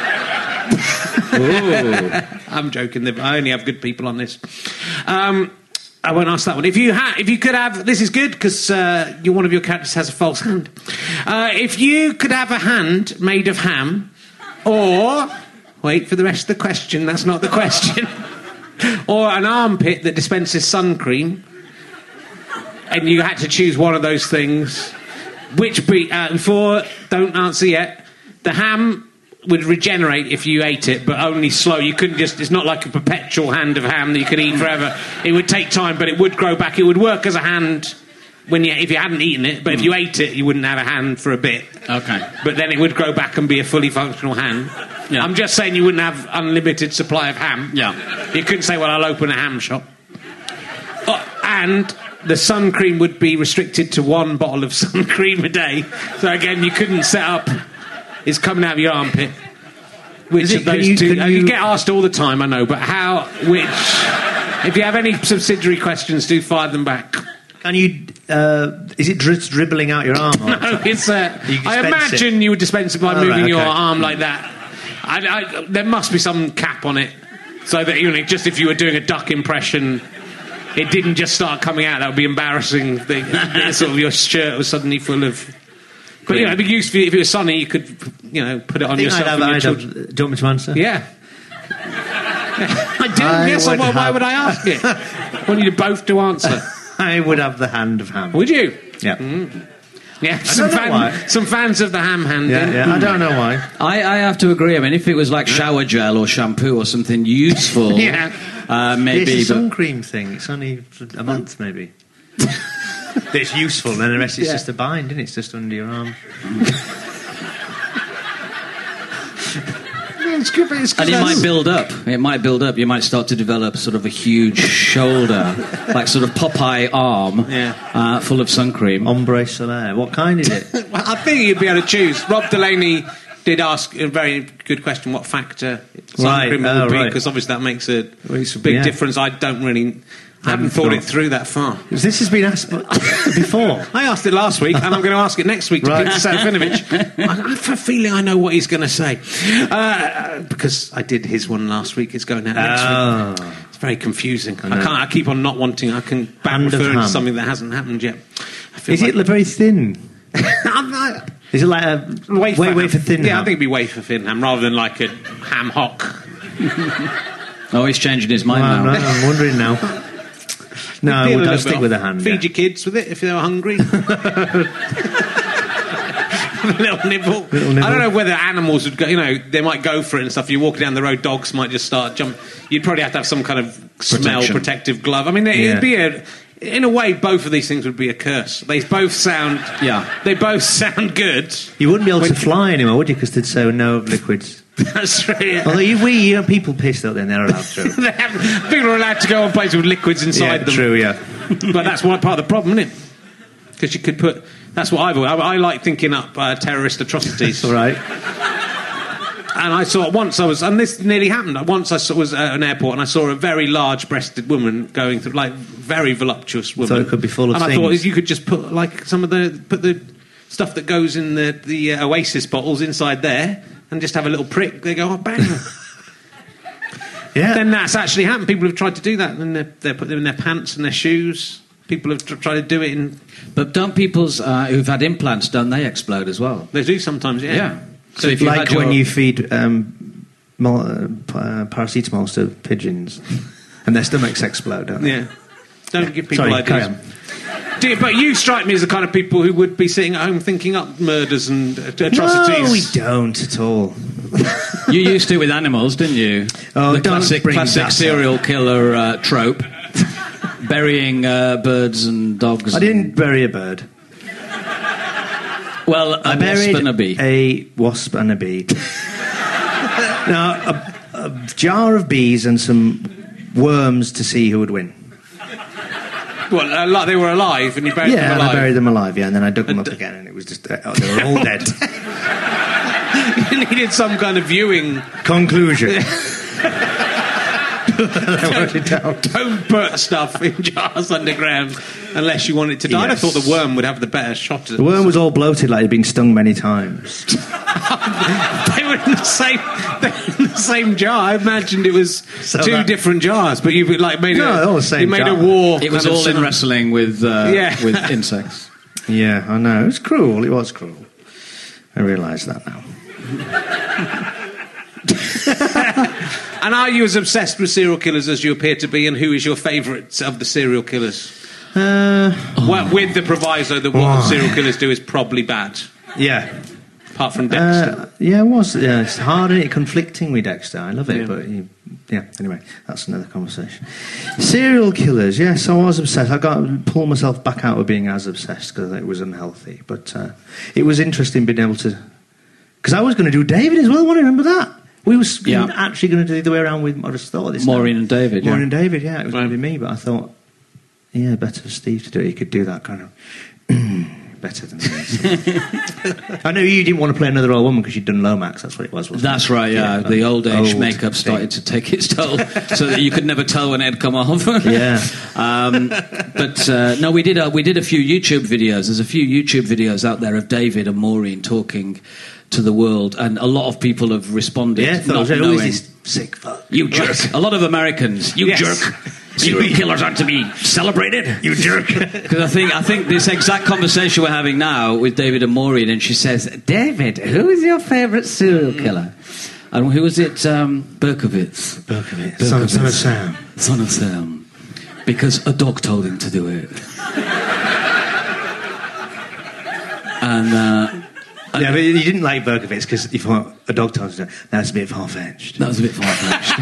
I'm joking. I only have good people on this. Um, I won't ask that one. If you ha- if you could have, this is good because uh, you're one of your characters has a false hand. Uh, if you could have a hand made of ham, Or, wait for the rest of the question, that's not the question. Or an armpit that dispenses sun cream, and you had to choose one of those things. Which be, uh, before, don't answer yet, the ham would regenerate if you ate it, but only slow. You couldn't just, it's not like a perpetual hand of ham that you could eat forever. It would take time, but it would grow back. It would work as a hand when you, if you hadn't eaten it, but if you ate it, you wouldn't have a hand for a bit. Okay. But then it would grow back and be a fully functional hand. Yeah. I'm just saying you wouldn't have unlimited supply of ham. Yeah. You couldn't say, well, I'll open a ham shop. Oh, and the sun cream would be restricted to one bottle of sun cream a day. So again, you couldn't set up, it's coming out of your armpit. Which it, of those you, two... You... you get asked all the time, I know, but how, which... If you have any subsidiary questions, do fire them back. Can you... Uh, is it dri- dribbling out your arm? Or no, it's... Uh, you I imagine it? you would dispense it by oh, moving right, okay. your arm like that. I, I, there must be some cap on it. So that, you know, just if you were doing a duck impression... It didn't just start coming out. That would be embarrassing. The, the, sort of your shirt was suddenly full of... But, you know, it'd be useful if it was sunny, you could, you know, put it on I think yourself. I'd have, and your I'd children. have, do you want me to answer? Yeah. I do. I yes, would why, why have- would I ask it? I want you to both to answer. I would have the hand of ham. Would you? Yeah. Mm. Yeah, some, don't know fan, why. some fans of the ham hand. Yeah, yeah. I don't know why. I, I have to agree. I mean, if it was like shower gel or shampoo or something useful, Yeah. uh, maybe. It's a but- sun cream thing. It's only for a month, maybe. It's useful, and then the rest is Yeah. just a bind, isn't it? It's just under your arm. It's good, but it's good And it that's- might build up. It might build up. You might start to develop sort of a huge shoulder, like sort of Popeye arm, Yeah. uh, full of sun cream. Ombre solaire. What kind is it? Well, I think you'd be able to choose. Rob Delaney did ask a very good question, what factor sun Right, cream oh, would be, right. because obviously that makes a Well, it's- big yeah. difference. I don't really... I haven't thought it through that far. This has been asked before. I asked it last week, and I'm going to ask it next week to Right. Peter Serafinovich. I I have a feeling I know what he's going to say. Uh, because I did his one last week. It's going out next Oh. week. It's very confusing. I, know. can't. I keep on not wanting... I can back Hand of refer to ham. something that hasn't happened yet. I feel Is like- it very thin? I'm not- Is it like a Wafer way, ham. way for thin? Yeah, ham? I think it'd be wafer thin ham rather than like a ham hock. Oh, he's changing his mind Well, now. I'm, I'm wondering now. No, I Peel a would little I'll bit stick off. with a hand. Feed yeah. your kids with it if they were hungry. little nibble. Little nibble. I don't know whether animals would go. You know, they might go for it and stuff. You're walking down the road, dogs might just start jump. You'd probably have to have some kind of smell Protection. protective glove. I mean, it'd Yeah. be a. In a way, both of these things would be a curse. They both sound. Yeah. They both sound good. You wouldn't be able to When- fly anymore, would you? Because they'd say no liquids. That's right. Yeah. Although you, we, you know, people piss out there, and they're allowed to. They have- people are allowed to go on places with liquids inside yeah, them. true, yeah. But that's one part of the problem, isn't it? Because you could put... That's what I've... I, I like thinking up uh, terrorist atrocities. All right. And I saw... Once I was... And this nearly happened. Once I saw, was at an airport and I saw a very large-breasted woman going through... Like, very voluptuous woman. So it could be full of and things. I thought you could just put, like, some of the... Put the stuff that goes in the, the uh, Oasis bottles inside there and just have a little prick. They go, oh, bang. Yeah. Then that's actually happened. People have tried to do that, and they they put them in their pants and their shoes. People have tr- tried to do it in. But don't people's uh, who've had implants, don't they explode as well? They do sometimes, yeah. Yeah. So if you like had when your- you feed um, mol- uh, p- uh, paracetamol to pigeons, and their stomachs explode, don't they? Yeah. Don't give people Sorry, carry ideas. on. Do you- but you strike me as the kind of people who would be sitting at home thinking up murders and uh, atrocities. No, we don't at all. You used to with animals, didn't you? Oh, the don't classic, bring classic that serial killer uh, trope. Burying uh, birds and dogs. I didn't bury a bird. Well, a I buried wasp and a bee. a wasp and a bee. Now, a, a jar of bees and some worms to see who would win. Well, uh, like they were alive, and you buried Yeah, them and alive. I buried them alive, yeah, and then I dug them up again, and it was just, uh, oh, they were all dead. You needed some kind of viewing. Conclusion. I wrote it down. Don't put stuff in jars underground unless you want it to die. Yes. I thought the worm would have the better shot at The worm was all bloated like he'd been stung many times. They were in the same, they were in the same jar. I imagined it was So two that- different jars, but you like made No, a, they're all the same you made jar. a war. It was kind of all in cinema. wrestling with uh, Yeah. with insects. Yeah, I know. It was cruel. It was cruel. I realise that now. And are you as obsessed with serial killers as you appear to be, and who is your favourite of the serial killers? Uh, well, with the proviso that what oh. serial killers do is probably bad. Yeah. Apart from Dexter. Uh, yeah, it was. Yeah, it's hard, isn't it? Conflicting with Dexter. I love it, Yeah. but you, yeah. Anyway, that's another conversation. Serial killers. Yes, I was obsessed. I got to pull myself back out of being as obsessed because it was unhealthy. But uh, it was interesting being able to. Because I was going to do David as well. I want to remember that. We were Yeah. actually going to do the way around with. I just thought this. Maureen now. and David. Maureen yeah. and David. Yeah, it was Right. going to be me, but I thought, yeah, better for Steve to do it. He could do that kind of. Better than me. I know you didn't want to play another old woman because you'd done Lomax. That's what it was. Wasn't That's it? right, yeah. yeah the old age old makeup started thing. to take its toll, so that you could never tell when it had come off. Yeah. Um, but uh, no, we did. A, we did a few YouTube videos. There's a few YouTube videos out there of David and Maureen talking to the world, and a lot of people have responded. Yeah, not always knowing, this sick fuck. you jerk. A lot of Americans, you Yes. jerk. Serial killers aren't to be celebrated. You jerk. Because I think I think this exact conversation we're having now with David and Maureen, and she says, "David, who is your favourite serial killer?" And who was it? Um, Berkowitz. Berkowitz. Son, son of Sam. Son of Sam. Because a dog told him to do it. and. Uh, Yeah, but you didn't like Berkowitz because you thought a dog told you that's a bit far-fetched. That was a bit far-fetched.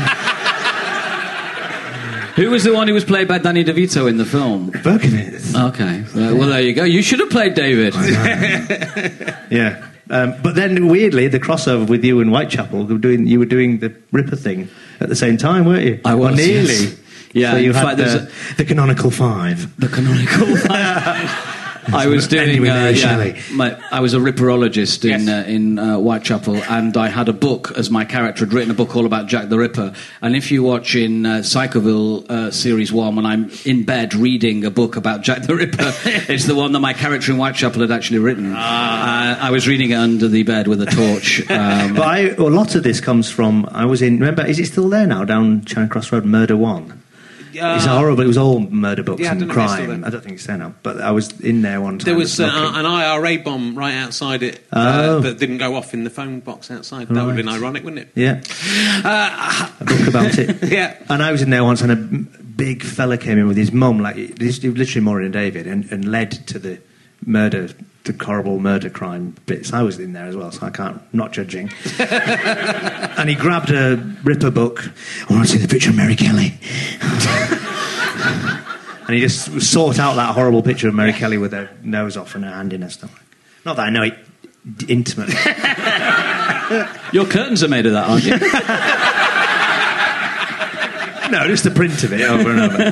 Who was the one who was played by Danny DeVito in the film? Berkowitz. Okay. Well, well, there you go. You should have played David. Yeah. Um, but then, weirdly, the crossover with you and Whitechapel, you were doing, you were doing the Ripper thing at the same time, weren't you? I was, or nearly. yes. Yeah, So you in had fact, there's the, the canonical five. The canonical I was doing. Uh, yeah, my, I was a ripperologist in Yes. uh, in uh, Whitechapel, and I had a book as my character. Had written a book all about Jack the Ripper. And if you watch in uh, Psychoville uh, series one, when I'm in bed reading a book about Jack the Ripper, it's the one that my character in Whitechapel had actually written. Ah. Uh, I was reading it under the bed with a torch. Um, But I, a lot of this comes from. I was in. Remember, is it still there now? Down Charing Cross Road, Murder One. Uh, It's horrible. It was all murder books Yeah, I and don't know if it's still crime. there. I don't think it's there now. But I was in there one time. There was uh, looking. an I R A bomb right outside it uh, Oh. that didn't go off in the phone box outside. That would have been Right. ironic, wouldn't it? Yeah, Uh, a book about it. Yeah. And I was in there once, and a m- big fella came in with his mum, like this, literally Maureen and David, and, and led to the murder, the horrible murder crime bits. I was in there as well, so I can't not judging. And he grabbed a Ripper book. I want to see the picture of Mary Kelly. And he just sought out that horrible picture of Mary Kelly with her nose off and her hand in her stomach. Not that I know it d- intimately. your curtains are made of that, aren't you? No, just the print of it over and over.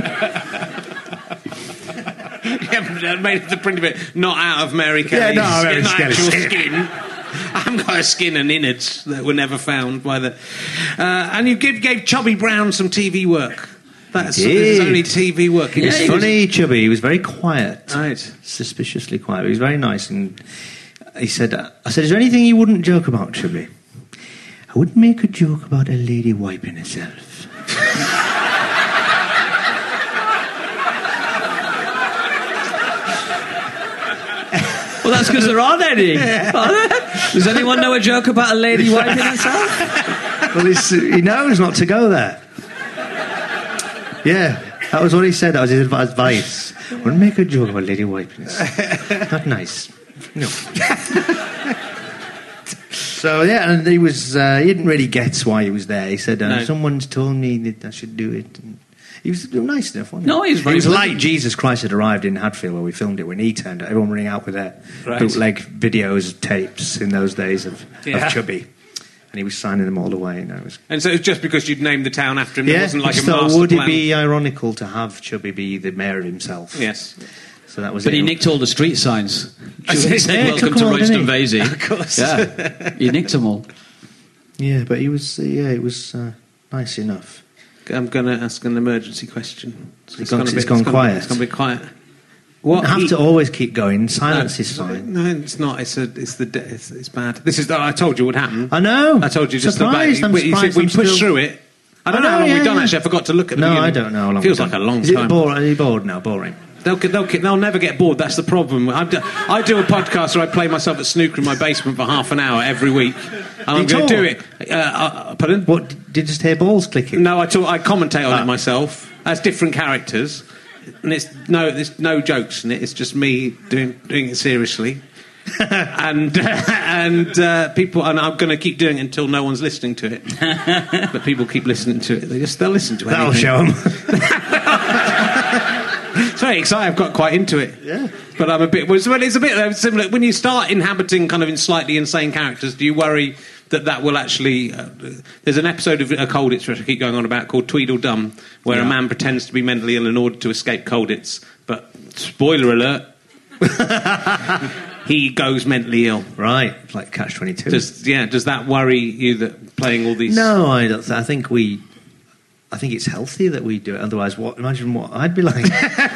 yeah, but made the print of it not out of Mary Kelly's Yeah, no, Mary not Kelly's actual skin. skin. I haven't got a skin and innards that were never found by the. Uh, and you gave, gave Chubby Brown some T V work. That's He his did. only T V work. He He was was funny, Chubby. He was very quiet. Right. Suspiciously quiet. He was very nice. And he said, I said, is there anything you wouldn't joke about, Chubby? I wouldn't make a joke about a lady wiping herself. Well, that's because there aren't any. Are there? Does anyone know a joke about a lady wiping herself? Well, he's, he knows not to go there. Yeah, that was what he said. That was his adv- advice. I wouldn't make a joke about a lady wiping herself. Not nice. No. So yeah, and he was. Uh, he didn't really get why he was there. He said, uh, No. "Someone's told me that I should do it." And he was nice enough, wasn't he? No, he was very He was pleasant. like Jesus Christ had arrived in Hadfield where we filmed it. When he turned up, everyone running out with their Right. bootleg videos, tapes in those days of, Yeah. of Chubby, and he was signing them all away. And it was. And so it was just because you'd named the town after him, there Yeah, wasn't like just a thought, master would plan. it be ironical to have Chubby be the mayor of himself? Yes. So that was But it. he nicked all the street signs. I He see. said, Yeah, "Welcome took to them all, Royston didn't he? Vasey." Of course. Yeah, he nicked them all. Yeah, but he was. Uh, yeah, it was uh, nice enough. I'm going to ask an emergency question. So It's gone- gonna it's be- gone gonna be- quiet. It's going to be quiet. You What don't have he- to always keep going. Silence No, is fine. No, it's not. It's a. It's the. de- It's, it's bad. This is. I told you what happened. I know. I told you just Surprised, about. I'm but you surprised said we I'm pushed still- through it. I don't I know, how know, long yeah, we've done. yeah. Actually, I forgot to look at the No, beginning. I don't know how long. Feels we've like a done. long Is it time. bored? Are you bored now? Boring. They'll, they'll, they'll never get bored. That's the problem. I do, I do a podcast where I play myself at snooker in my basement for half an hour every week, and I'm You going to do talk? it. Uh, uh, pardon? What did you just hear balls clicking? No, I talk, I commentate on Ah. it myself as different characters, and it's no, there's no jokes in it. It's just me doing doing it seriously, and uh, and uh, people. And I'm going to keep doing it until no one's listening to it. But people keep listening to it. They just they'll listen to it. That'll show them. It's very exciting. I've got quite into it. Yeah. But I'm a bit... Well, it's a bit similar. When you start inhabiting kind of in slightly insane characters, do you worry that that will actually... Uh, there's an episode of uh, Colditz, which I keep going on about, called Tweedledum, where Yeah. a man pretends to be mentally ill in order to escape Colditz. But, spoiler alert, he goes mentally ill. Right, like Catch twenty-two. Does, yeah, does that worry you that playing all these... No, I don't. Th- I think we... I think it's healthy that we do it. Otherwise, what? Imagine what I'd be like.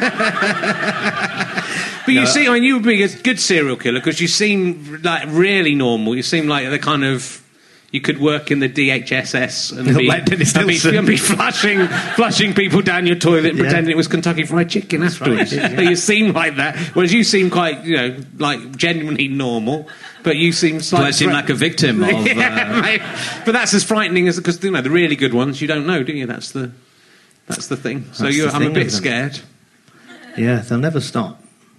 But you No. see, I mean, you would be a good serial killer because you seem like really normal. You seem like the kind of you could work in the D H S S and be, Like Dennis and be, Nilsson. and be flushing, flushing people down your toilet, and Yeah. pretending it was Kentucky Fried Chicken afterwards. right, yeah. But you seem like that, whereas you seem quite, you know, like genuinely normal. But you seem Do slightly. I seem like a victim of... yeah, Uh, mate. But that's as frightening as because you know the really good ones you don't know, do you? That's the that's the thing. So That's you're, the I'm a thing bit with them. scared. Yeah, they'll never stop.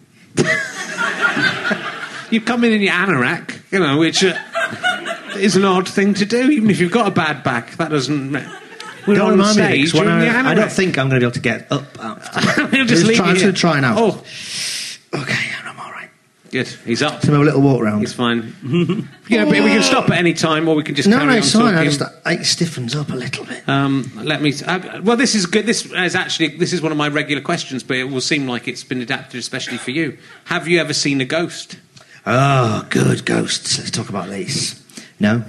You come in in your anorak, you know, which uh, is an odd thing to do, even if you've got a bad back. That doesn't. We're Don't on remind me of it, stage 'cause when during the I, anorak. I don't think I'm going to be able to get up after. He'll just leave try, you I'm here. going to try now. Oh, Okay, I'm all right. good. He's up. Let's have a little walk round. He's fine. Yeah, but we can stop at any time, or we can just No, carry no, on it's fine. I talking. just, it stiffens up a little bit. Um, let me. Uh, well, this is good. This is actually this is one of my regular questions, but it will seem like it's been adapted especially for you. Have you ever seen a ghost? Oh, good ghosts. Let's talk about these. No?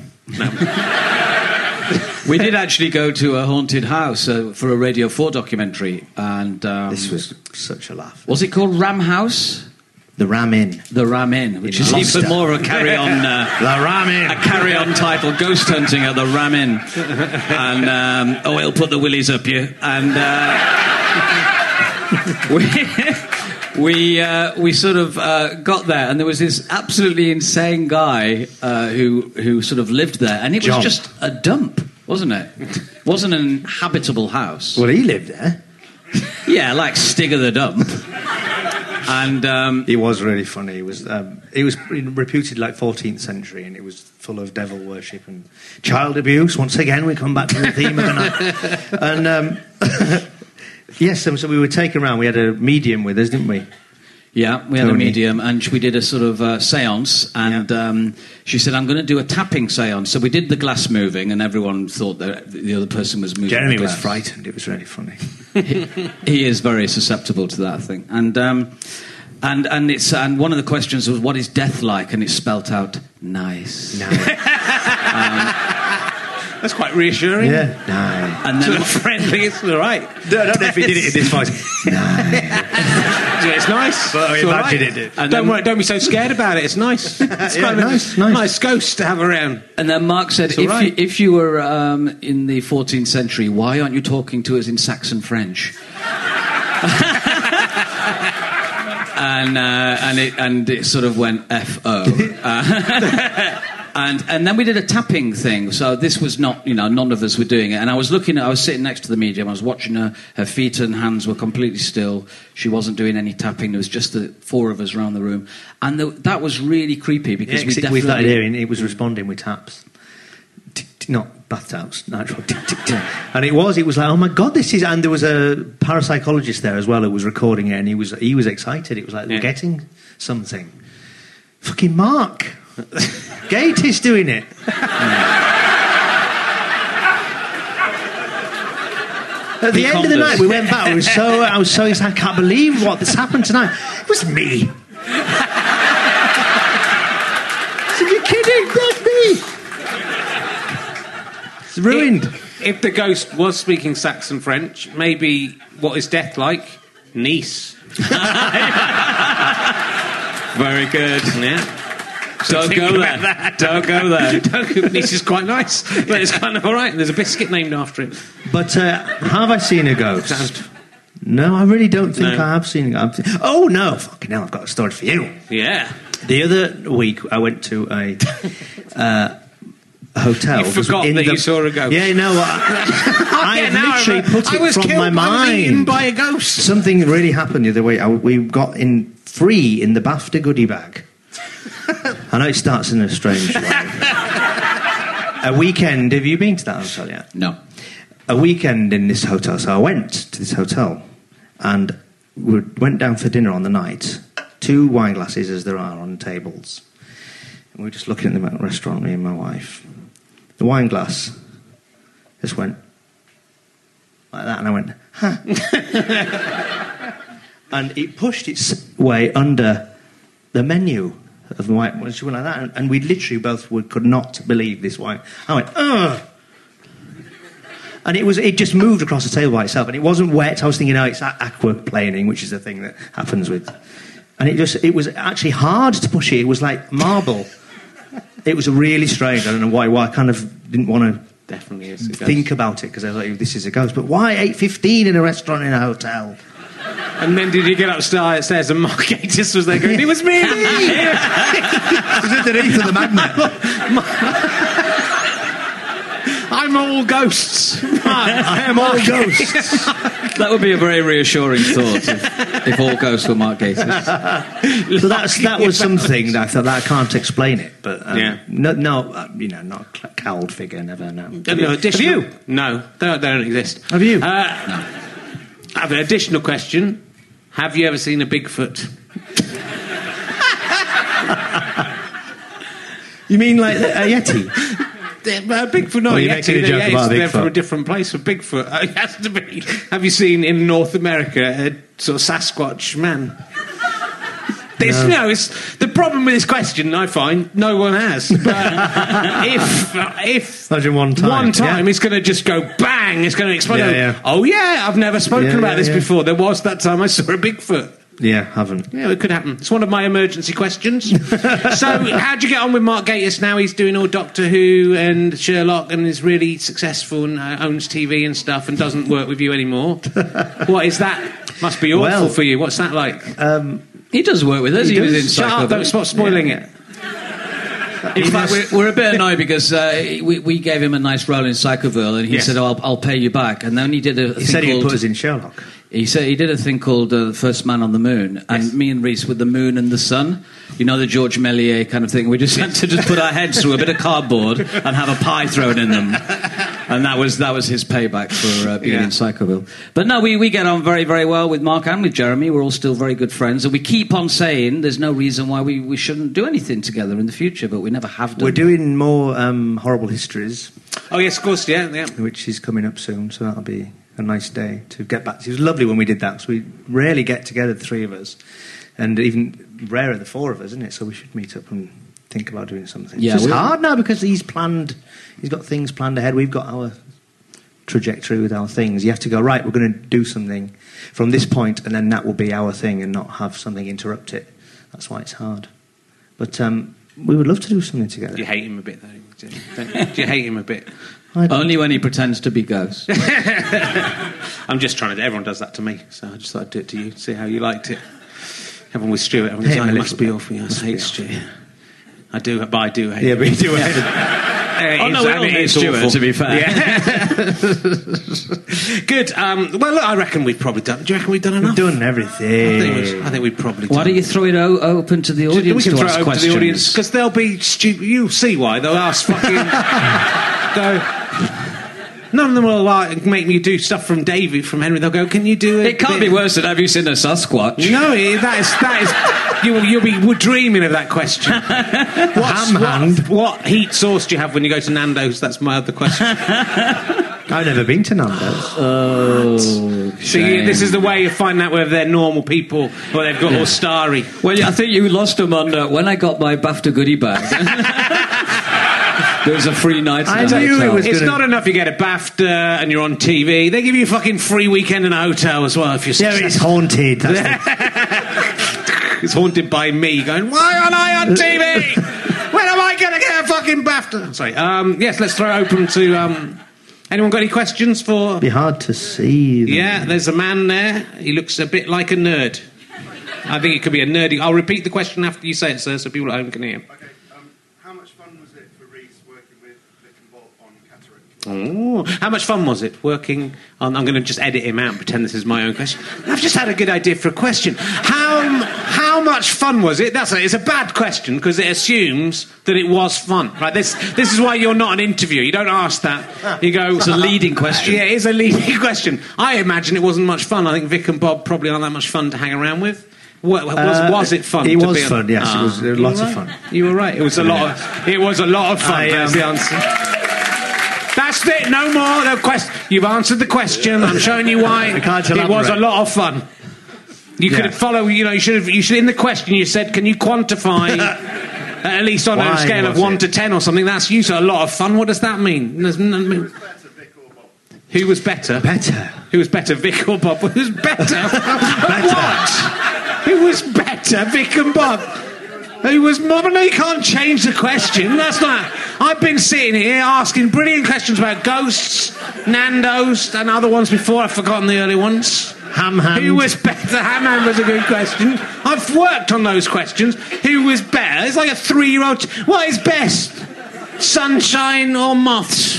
we did actually go to a haunted house uh, for a Radio four documentary, and um, This was such a laugh. was it called Ram House? The Ram Inn. The Ram Inn, which In is Gloucester. even more a carry-on, uh, The Ram Inn. a carry-on title, ghost hunting at the Ram Inn, and um, oh, he'll put the willies up you, and uh, we we uh, we sort of uh, got there, and there was this absolutely insane guy uh, who who sort of lived there, and it was John. just a dump, wasn't it? Wasn't an habitable house. Well, he lived there. Yeah, like Stigger the Dump. And um, He was really funny. He was um, he was reputed like fourteenth century, and it was full of devil worship and child abuse. Once again, we come back to the theme of the night. And um, yes, so, so we were taken around. We had a medium with us, didn't we? yeah, we had a Tony. medium, and we did a sort of uh, séance, and Yeah. um, she said, I'm going to do a tapping séance. So we did the glass moving, and everyone thought that the other person was moving Jeremy the was glass. frightened. It was really funny. he, he is very susceptible to that thing. And um, and and it's and one of the questions was, what is death like? And it's spelt out, nice. No. That's quite reassuring. Yeah. No. And Sort then of friendly. It's all right. I don't know if he did it in this voice. No. Yeah, it's nice. Well, I It's all imagine right. it did. Don't And then- worry, don't be so scared about it. It's nice. It's Yeah, kind of nice, a nice. nice ghost to have around. And then Mark said, It's all if, right. you, if you were um, in the fourteenth century, why aren't you talking to us in Saxon French? and uh, and it and it sort of went F O. Uh, and and then we did a tapping thing. So this was not, you know, none of us were doing it. And I was looking at, I was sitting next to the medium. I was watching her. Her feet and hands were completely still. She wasn't doing any tapping. There was just the four of us around the room, and the, that was really creepy because Yeah, we 'cause it- definitely we started hearing it was responding with taps. Tick, tick, not bath taps, natural tick, tick, tick. And it was, it was like, oh my God, this is... And there was a parapsychologist there as well who was recording it, and he was he was excited. It was like, Yeah. we're getting something. Fucking Mark. Gate is doing it. At the end of the Condos. night, we went back. We were so, I was so excited. I can't believe what this happened tonight. It was me. I said, you're kidding? That's me. It's ruined. If, if the ghost was speaking Saxon French, maybe what is death like? Nice. Very good. Yeah. Don't Think go about there. that. Don't go there. Don't go- Nice is quite nice, but it's kind of all right. There's a biscuit named after it. But uh, have I seen a ghost? Sound- No, I really don't think No. I have seen a ghost. Oh, no. Fucking hell, I've got a story for you. Yeah. The other week, I went to a uh, hotel. You forgot in that the, you saw a ghost. Yeah, no, I, yeah, I now literally I remember. put it I was from killed, my mind. I was eaten by a ghost. Something really happened the other way. I, we got in free in the BAFTA goodie bag. I know it starts in a strange way. A weekend. Have you been to that hotel yet? No. A weekend in this hotel. So I went to this hotel and we went down for dinner on the night. Two wine glasses, as there are on tables. And we were just looking at the restaurant, me and my wife. The wine glass just went like that, and I went, huh. And it pushed its way under the menu of the wine. Well, she went like that, and, and we literally both would, could not believe this wine. I went, ugh. And it was it just moved across the table by itself, and it wasn't wet. I was thinking, oh, it's aquaplaning, which is the thing that happens with. And it just it was actually hard to push it. It was like marble. It was really strange. I don't know why. Why I kind of didn't want to definitely is think about it because I thought this is a ghost. But why eight fifteen in a restaurant in a hotel? And then did you get upstairs and Mark Gatiss was there going, it was me! It was underneath of the magnet. I'm all ghosts. I am all ghosts. That would be a very reassuring thought if, if all ghosts were Mark Gatiss. So that's, that was something that I thought that I can't explain it. But um, yeah. no, no uh, you know, not a cowled figure, never, no. Have you? Have you? No, they don't, they don't exist. Have you? Uh, no. I have an additional question. Have you ever seen a Bigfoot? You mean like a Yeti? Uh, Bigfoot, no, well, you're Yeti. making a joke yeah, about they're Bigfoot. from a different place for Bigfoot. Uh, it has to be. Have you seen in North America a sort of Sasquatch man? There's, no. no, it's the problem with this question. I find no one has. But if if Imagine one time, one time, yeah. it's going to just go bang. It's going to explode. Yeah, yeah. Oh yeah, I've never spoken Yeah, about yeah, this yeah. before. There was that time I saw a Bigfoot. Yeah, haven't. Yeah, it could happen. It's one of my emergency questions. So, how'd you get on with Mark Gatiss now? He's doing all Doctor Who and Sherlock and is really successful and uh, owns T V and stuff and doesn't work with you anymore. What is that? Must be awful Well, for you. What's that like? Um, He does work with us. He, He was does. in Shut up, Psycho. don't stop spoiling Yeah. it. In fact, we're, we're a bit annoyed because uh, we, we gave him a nice role in Psychoville, and he Yes. said, "Oh, I'll, I'll pay you back." And then he did a. he thing said he'd called, put us in Sherlock. He said he did a thing called uh, First Man on the Moon, and Yes. me and Reese with the moon and the sun. You know, the George Méliès kind of thing. We just had to just put our heads through a bit of cardboard and have a pie thrown in them, and that was that was his payback for uh, being Yeah. in Psychoville. But no, we, we get on very very well with Mark and with Jeremy. We're all still very good friends, and we keep on saying there's no reason why we, we shouldn't do anything together in the future, but we never have done. We're doing more um, Horrible Histories, Oh, yes, of course, yeah, yeah. which is coming up soon, so that'll be a nice day to get back to. It was lovely when we did that, because we rarely get together, the three of us, and even rarer the four of us, isn't it? So we should meet up and think about doing something. Yeah, it's just we- hard now because he's planned, he's got things planned ahead. We've got our trajectory with our things. You have to go, right, we're going to do something from this point, and then that will be our thing, and not have something interrupt it. That's why it's hard. But um, we would love to do something together. Do you hate him a bit, though? Do you, do you hate him a bit? I don't- Only when he pretends to be Ghost. I'm just trying to... Everyone does that to me, so I just thought I'd do it to you, see how you liked it. Everyone with Stuart, everyone Hate goes, him oh, a it must little be bit. awful. Yes, Must I be hate awful. Stuart. I do, but I do hate Yeah, him. but you do hate Yeah, Oh, it no, is- we I all mean, hate it's Stuart, awful. to be fair. Yeah. Good. Um, well, look, I reckon we've probably done... Do you reckon we've done enough? We've done I everything. think, we've- I think we've probably done Why don't you throw it o- open to the audience we can to throw ask it over questions? to the audience because they'll be stupid. You'll see why they'll ask fucking. go. None of them will like make me do stuff from David from Henry. They'll go, "Can you do it?" It can't be worse than have you seen a Sasquatch? No, it- that is that is. You, you'll be we're dreaming of that question. What's, Ham hand. what, what heat sauce do you have when you go to Nando's? That's my other question. I've never been to Nando's. Oh, See, this is the way of finding out whether they're normal people or they've got all starry. Well, I think you lost them on uh, when I got my BAFTA goodie bag. There was a free night. I in the knew it hotel. was It's gonna- not enough you get a BAFTA and you're on T V. They give you a fucking free weekend in a hotel as well if you're Yeah, successful. it's haunted. That's the- It's haunted by me going, why aren't I on T V? When am I going to get a fucking BAFTA? Sorry. Um, yes, let's throw it open to... Um, anyone got any questions for... It'd be hard to see them. Yeah, there's a man there. He looks a bit like a nerd. I think it could be a nerdy... I'll repeat the question after you say it, sir, so people at home can hear. Okay, um, how much fun was it for Reese working with the Oh, how much fun was it working on... I'm going to just edit him out and pretend this is my own question. I've just had a good idea for a question. How how much fun was it? That's a, it's a bad question because it assumes that it was fun. Right? This this is why you're not an interviewer. You don't ask that. You go... It's a leading question. Yeah, it is a leading question. I imagine it wasn't much fun. I think Vic and Bob probably aren't that much fun to hang around with. Was, uh, was it fun? It to was be a, fun, yes. Ah, it was a lot of fun. You were right. It was a lot of... It was a lot of fun. I, um, That's the answer. That's it. No more. No quest- You've answered the question. I'm showing you why. I can't it was a elaborate. lot of fun. You Yeah. could follow. You know. You should have. You should. In the question, you said, "Can you quantify at least on a Why scale of was one it? to ten or something?" That's you said a lot of fun. What does that mean? There's no- I mean- Who was better? Better. Who was better, Vic or Bob? Who was better? What? Who was better, Vic and Bob? Who was more? No, you can't change the question. That's not... I've been sitting here asking brilliant questions about ghosts, Nando's, and other ones before. I've forgotten the early ones. Ham hand. Who was better? Ham hand was a good question. I've worked on those questions. Who was better? It's like a three-year-old... What is best? Sunshine or moths?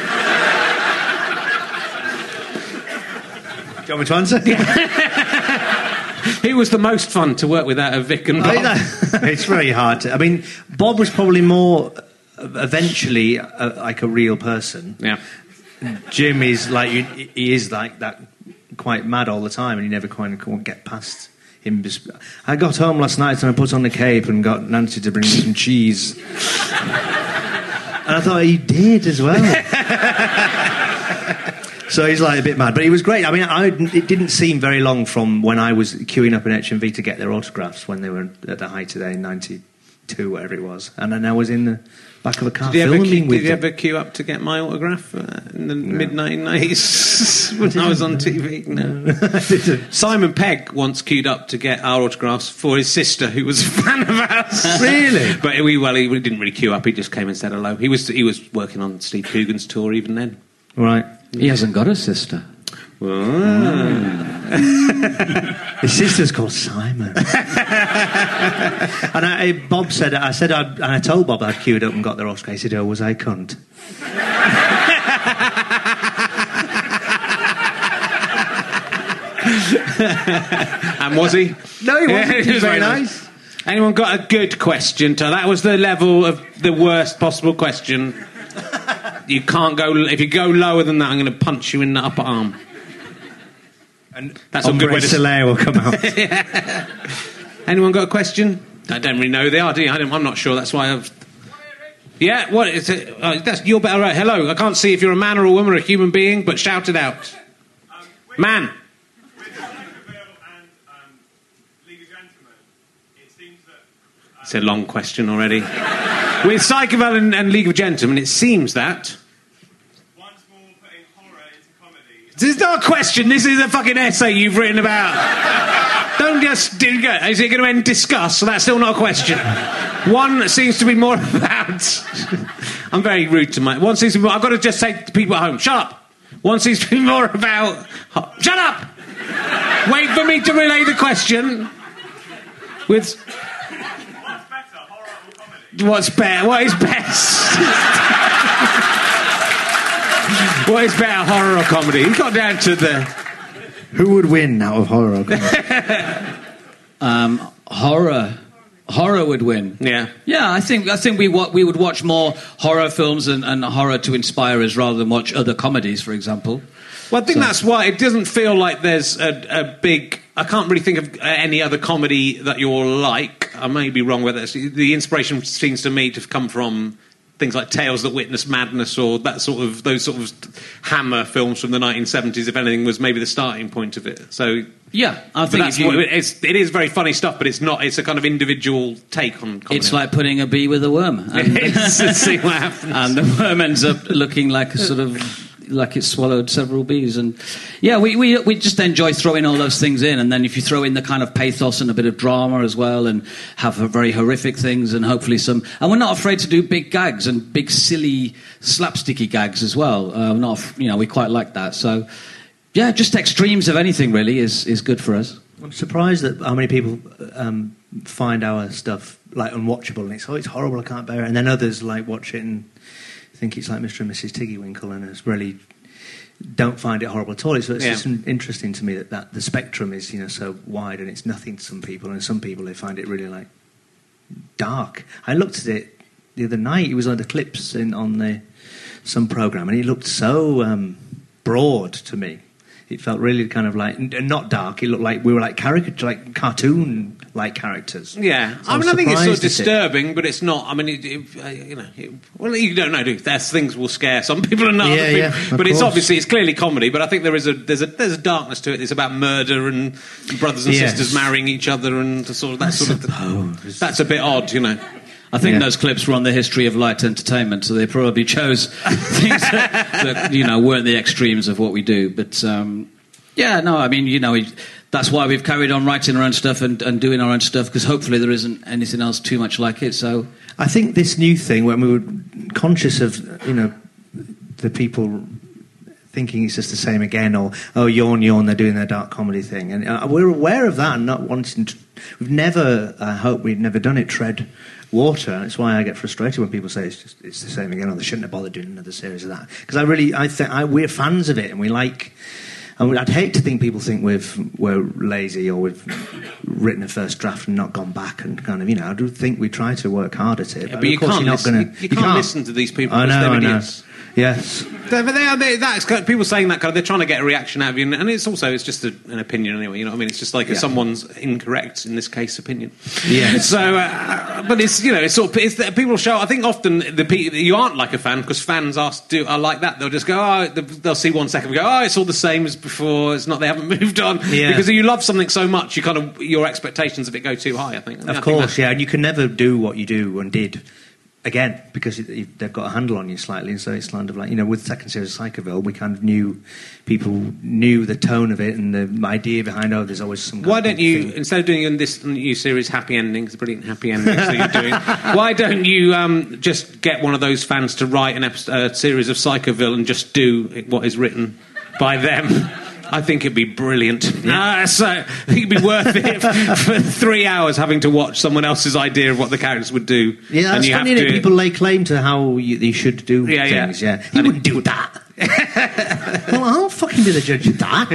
Do you want me to answer? Who was the most fun to work with out of Vic and Bob? I mean, it's very hard to... I mean, Bob was probably more... Eventually, uh, like a real person. Yeah. Jim is like... You, he is like that... Quite mad all the time, and you never quite can't get past him. I got home last night and I put on the cape and got Nancy to bring me some cheese. And I thought he did as well. So he's like a bit mad, but he was great. I mean, I, it didn't seem very long from when I was queuing up in H M V to get their autographs when they were at the height of their ninety-two, whatever it was, and then I was in the back of a car did you filming ever, queue, with Did you them. ever queue up to get my autograph uh, in the no. mid nineteen nineties when I was on T V? No. Simon Pegg once queued up to get our autographs for his sister, who was a fan of ours. Really? But we well, he didn't really queue up. He just came and said hello. He was he was working on Steve Coogan's tour even then. Right. He hasn't got a sister. His sister's called Simon. And I, Bob said, I said, I'd, and I told Bob I'd queued up and got their Oscar. He said, "Oh, was I cunt?" And was he? No, he wasn't. Yeah, He was very nice. Anyone got a good question? To that was the level of the worst possible question. You can't go... If you go lower than that, I'm going to punch you in the upper arm. And that's a good way to... Soleil will come out. Yeah. Anyone got a question? I don't really know who they are, do you? I don't, I'm not sure. That's why I've... Yeah, what is it? Oh, that's, you're better right. Hello. I can't see if you're a man or a woman or a human being, but shout it out. Um, man. It's a long question already. With Psychoval and, and League of Gentlemen, it seems that... Once more putting horror into comedy... This is not a question, this is a fucking essay you've written about. Don't just... Do, go. Is it going to end discuss? So that's still not a question. One seems to be more about... I'm very rude to my... One seems to be more... I've got to just say to people at home, shut up. One seems to be more about... Shut up! Wait for me to relay the question. With... What's better? What is best? What is better, horror or comedy? He got down to the... Who would win out of horror or comedy? um, horror. Horror would win. Yeah. Yeah, I think I think we wa- we would watch more horror films and, and horror to inspire us rather than watch other comedies, for example. Well, I think So- that's why it doesn't feel like there's a, a big... I can't really think of any other comedy that you're like. I may be wrong with this. The inspiration seems to me to come from things like Tales That Witness Madness or that sort of those sort of Hammer films from the nineteen seventies. If anything, was maybe the starting point of it. So Yeah, I but think that's if you, what, it's, it is very funny stuff, but it's not. It's a kind of individual take on comedy. it's like putting a bee with a worm. And, Let's see what happens. and the worm ends up looking like a sort of... like it's swallowed several bees. And yeah, we, we we just enjoy throwing all those things in, and then if you throw in the kind of pathos and a bit of drama as well, and have very horrific things and hopefully some... And we're not afraid to do big gags and big silly slapsticky gags as well. Uh, we're not, you know, we quite like that. So yeah, just extremes of anything really is, is good for us. I'm surprised at how many people um, find our stuff like unwatchable and it's, oh, it's horrible, I can't bear it. And then others like watch it and think it's like Mister and Missus Tiggywinkle, and it's really don't find it horrible at all. It's, it's Yeah. just interesting to me that, that the spectrum is, you know, so wide, and it's nothing to some people, and some people they find it really like dark. I looked at it the other night. It was on the clips in on the some program, and it looked so um, broad to me. It felt really kind of like n- not dark. It looked like we were like caricature, like cartoon-like characters. Yeah, So I mean, I think it's sort of surprised at it. disturbing, but it's not. I mean, it, it, uh, you know, it, well, you don't know, do you? There's things will scare some people and not Yeah, other people. yeah, of but it's course. obviously it's clearly comedy. But I think there is a there's a there's a darkness to it. It's about murder and brothers and Yes. sisters marrying each other and the sort of that sort of. suppose. That's a bit odd, you know. I think Yeah. those clips were on the history of light entertainment, so they probably chose things that, that you know weren't the extremes of what we do. But um, yeah, no, I mean, you know, we, that's why we've carried on writing our own stuff and, and doing our own stuff, because hopefully there isn't anything else too much like it. So I think this new thing, when we were conscious of, you know, the people thinking it's just the same again, or oh, yawn, yawn, they're doing their dark comedy thing, and uh, we're aware of that and not wanting to. We've never, I hope we've never done it. Tread water, and it's why I get frustrated when people say it's just it's the same again, or they shouldn't have bothered doing another series of that. Because I really, I think I, we're fans of it, and we like. And I'd hate to think people think we've we're lazy, or we've written a first draft and not gone back and kind of, you know. I do think we try to work hard at it. Yeah, but but you of course can't you're not listen- going you- you can't listen to these people I because know, they're I know. idiots. Yes. They, they are, they, that's kind of, people saying that kind of, they're trying to get a reaction out of you, and it's also it's just a, an opinion anyway. You know what I mean? It's just like Yeah. someone's incorrect in this case opinion. Yeah. So, uh, but it's you know it's sort of it's that people show. I think often the pe- you aren't like a fan because fans are do are like that. They'll just go, oh, they'll see one second and go, oh, it's all the same as before. It's not. They haven't moved on. Yeah. Because you love something so much, you kind of your expectations of it go too high. I think. I Of think course, that's- yeah, and you can never do what you do and did again because it, it, they've got a handle on you slightly, and so it's kind of like, you know, with the second series of Psychoville, we kind of knew people knew the tone of it and the idea behind. Oh, there's always some. kind Why of don't you, thing. instead of doing in this new series happy endings, brilliant happy endings that you're doing, why don't you um, just get one of those fans to write an episode, uh, series of Psychoville and just do what is written by them? I think it'd be brilliant. Uh, so I think it'd be worth it for three hours having to watch someone else's idea of what the characters would do. Yeah, and that's you funny have that to- people lay claim to how you, you should do Yeah, yeah. things. Yeah, he And wouldn't do that. Well, I'll fucking be the judge of that.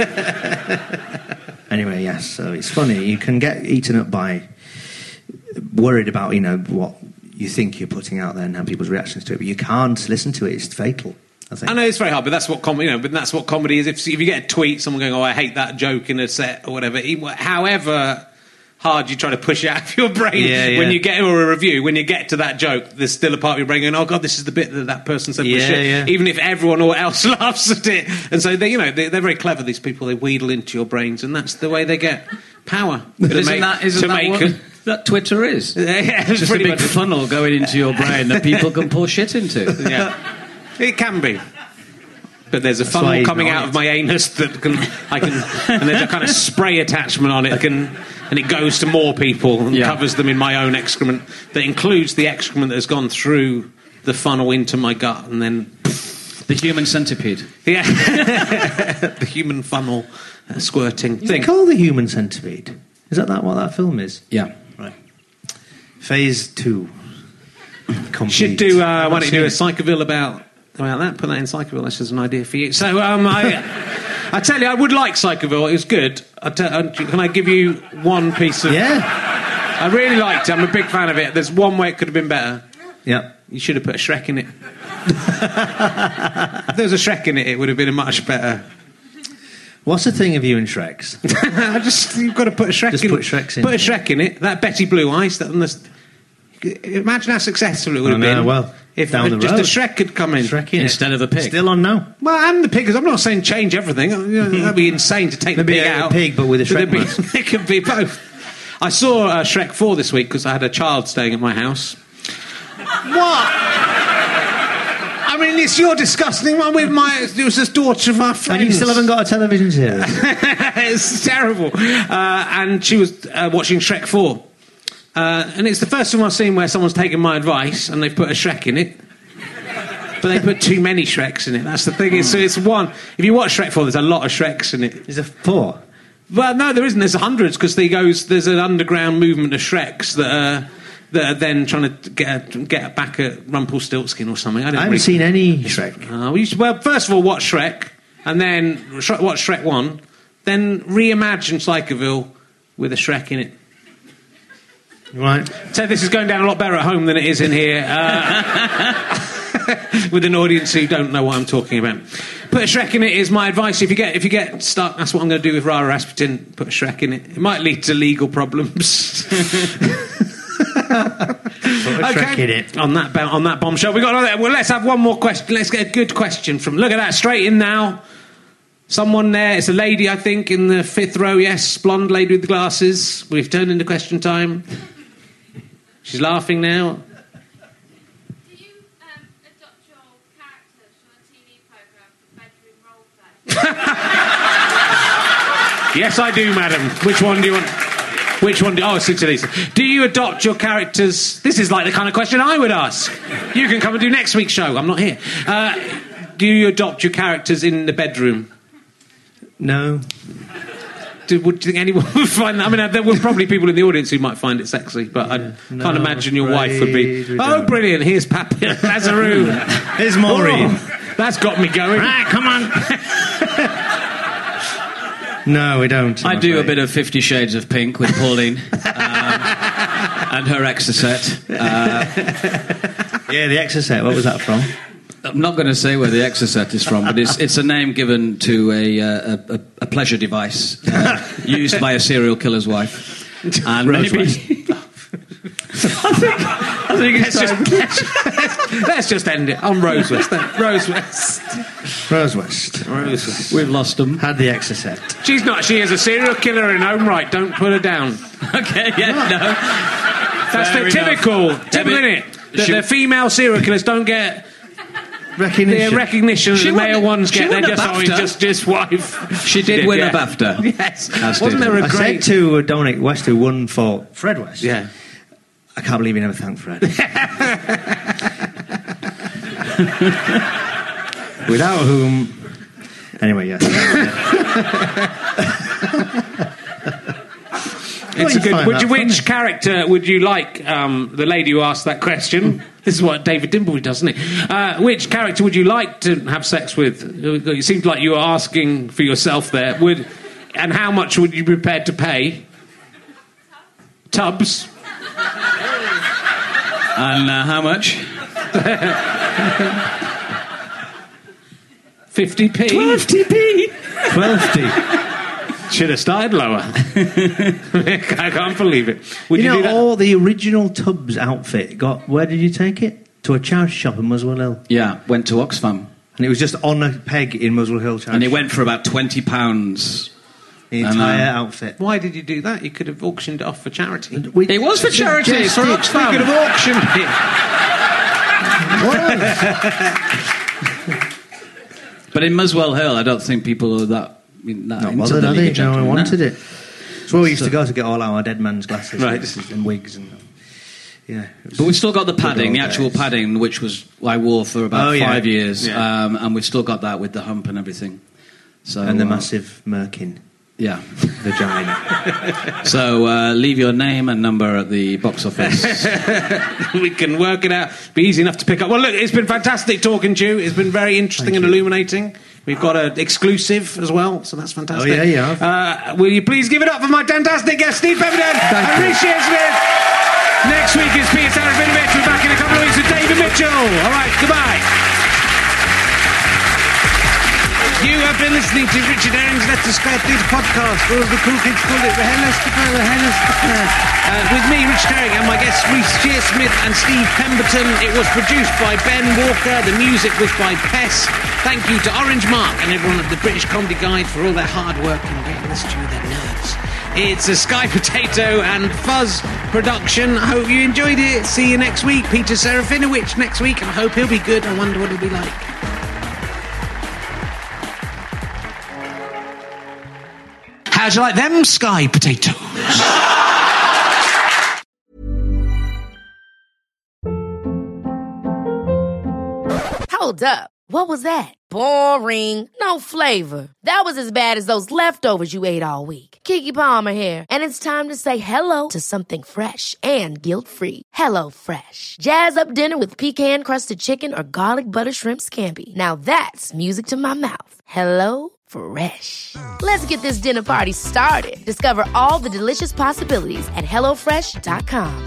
Anyway, yes. So it's funny. You can get eaten up by worried about, you know, what you think you're putting out there and how people's reactions to it, but you can't listen to it. It's fatal. I think. I know it's very hard, but that's what comedy. You know, but that's what comedy is. If, if you get a tweet, someone going, "Oh, I hate that joke in a set" or whatever. even- However hard you try to push it out of your brain, Yeah, yeah. when you get or a review, when you get to that joke, there's still a part of your brain going, "Oh God, this is the bit that that person said." was Yeah, shit," yeah. Even if everyone else laughs at it, and so they, you know, they, they're very clever. These people, they wheedle into your brains, and that's the way they get power. But To isn't make- that, isn't to that make what a- that Twitter is? Yeah, it's Just a pretty big much- funnel going into your brain that people can pour shit into. Yeah, it can be. But there's a That's why funnel he's coming not out on of it. my anus that can I can, and there's a kind of spray attachment on it that can, and it goes to more people and Yeah. covers them in my own excrement. That includes the excrement that has gone through the funnel into my gut, and then The human centipede. yeah, the human funnel uh, squirting Is it thing. called The Human Centipede? Is that, that what that film is? Yeah. Right. Phase two. Complete. Should do. Uh, why don't you do a I've seen Psychoville about about that? Put that in Psychoville. That's just an idea for you. So um, I, I tell you, I would like Psychoville. It was good. I te- uh, can I give you one piece of? it. Yeah. I really liked it. I'm a big fan of it. There's one way it could have been better. Yeah. You should have put a Shrek in it. If there was a Shrek in it, it would have been a much better. What's the thing of you and Shreks? I just you've got to put a Shrek Just in. put Shreks in. Put a Shrek in it. That Betty Blue Eyes. That this, imagine how successful it would I have know, been. well, if down the just road. a Shrek could come in. Shrek in it. Instead of a pig. Still on now. Well, and the pig, because I'm not saying change everything. You know, that'd be insane to take the Maybe pig a out. pig, but with a Shrek it'd be- mask. It could be both. I saw uh, Shrek four this week because I had a child staying at my house. What? I mean, it's your disgusting one with my... It was this daughter of my friend. And you still haven't got a television series? It's terrible. Uh, and she was uh, watching Shrek four. Uh, and it's the first time I've seen where someone's taken my advice and they've put a Shrek in it. But they put too many Shreks in it. That's the thing. It's, so it's one... If you watch Shrek four, there's a lot of Shreks in it. Is it four? Well, no, there isn't. There's hundreds because there goes. There's an underground movement of Shreks that are that are then trying to get get back at Rumpelstiltskin or something. I, don't I haven't really... seen any Shrek. Uh, well, you should, well, first of all, watch Shrek, and then Sh- watch Shrek one, then reimagine Psychoville with a Shrek in it. Right. So this is going down a lot better at home than it is in here, uh, with an audience who don't know what I'm talking about. Put a Shrek in it is my advice. If you get if you get stuck, that's what I'm going to do with Rara Rasputin. Put a Shrek in it. It might lead to legal problems. Okay. It. On that on that bombshell, we got another. Well, let's have one more question. Let's get a good question from. Look at that, straight in now. Someone there. It's a lady, I think, in the fifth row. Yes, blonde lady with the glasses. We've turned into question time. She's laughing now. Do you um, adopt your characters from a T V programme for bedroom role play? Yes, I do, madam. Which one do you want? Which one do... Oh, it's to Lisa. Do you adopt your characters... This is like the kind of question I would ask. You can come and do next week's show. I'm not here. Uh, do you adopt your characters in the bedroom? No. Do, would, do you think anyone would find that? I mean, there were probably people in the audience who might find it sexy, but yeah, I no, can't imagine your wife would be... Oh, don't. Brilliant. Here's Papi Lazarou. Here's Maureen. Oh, that's got me going. Right, come on. No, we don't. I do a bit of Fifty Shades of Pink with Pauline um, and her Exocet. Uh, yeah, the Exocet. What was that from? I'm not going to say where the Exocet is from, but it's it's a name given to a uh, a, a pleasure device uh, used by a serial killer's wife. And maybe... I think, I think it's let's, just, let's just end it on Rose West. Rose West. Rose West. Rose West. We've lost them. Had the Exocet. She's not. She is a serial killer in her own right. Don't put her down. Okay, yeah, no. That's Fair the typical, enough. typical, isn't it? That the female serial killers don't get recognition. The recognition she the male won, ones get. They're just, oh, he's just his wife. She did, did win yeah. a BAFTA. Yes. As Wasn't did. there a I great... said to Dominic West, who won for Fred West. Yeah. I can't believe he never thanked Fred. Without whom... Anyway, yes. It's a good... Would you, which character would you like, um, the lady who asked that question? This is what David Dimbleby does, isn't it? Uh, which character would you like to have sex with? It seemed like you were asking for yourself there. Would And how much would you be prepared to pay? Tubbs. And uh, how much? fifty p. fifty p. twelve p. Should have started lower. I can't believe it. Would you, you know, do that? all the original Tubbs outfit got... Where did you take it? To a charity shop in Muswell Hill. Yeah, went to Oxfam. And it was just on a peg in Muswell Hill charity And it shop. went for about twenty pounds. The entire and, uh, outfit. Why did you do that? You could have auctioned it off for charity. We, it was for charity. It's for Oxfam. We could have auctioned it. But in Muswell Hill, I don't think people are that... I mean, that Not into bothered, the are League they? of No one Gentlemen, wanted no. it. It's where we used so, to go to get all our dead man's glasses right. and wigs and... Yeah, but we've still got the padding, the actual days. padding, which was I wore for about oh, yeah. five years, yeah. um, and we've still got that with the hump and everything. So and the uh, massive merkin, yeah, vagina. So uh, leave your name and number at the box office. We can work it out. Be easy enough to pick up. Well, look, it's been fantastic talking to you. It's been very interesting Thank and you. illuminating. We've got an exclusive as well, so that's fantastic. Oh yeah, yeah. Uh, will you please give it up for my fantastic guest, Steve Pemberton and Rishi Smith. Next week is Peter Serafinovich. We're back in a couple of weeks with David Mitchell. All right, goodbye. You have been listening to Richard Herring's Let's Describe Theatre podcast, or as the cool kids call it, the Hellas uh, with me, Richard Herring, and my guests, Rhys Shearsmith and Steve Pemberton. It was produced by Ben Walker. The music was by Pess. Thank you to Orange Mark and everyone at the British Comedy Guide for all their hard work and getting us through their nerves. It's a Sky Potato and Fuzz production. I hope you enjoyed it. See you next week. Peter Serafinovich next week, and I hope he'll be good. I wonder what he'll be like. How'd you like them Sky Potatoes? Hold up. What was that? Boring. No flavor. That was as bad as those leftovers you ate all week. Keke Palmer here, and it's time to say hello to something fresh and guilt-free. Hello Fresh. Jazz up dinner with pecan-crusted chicken or garlic butter shrimp scampi. Now that's music to my mouth. Hello Fresh. Let's get this dinner party started. Discover all the delicious possibilities at hello fresh dot com.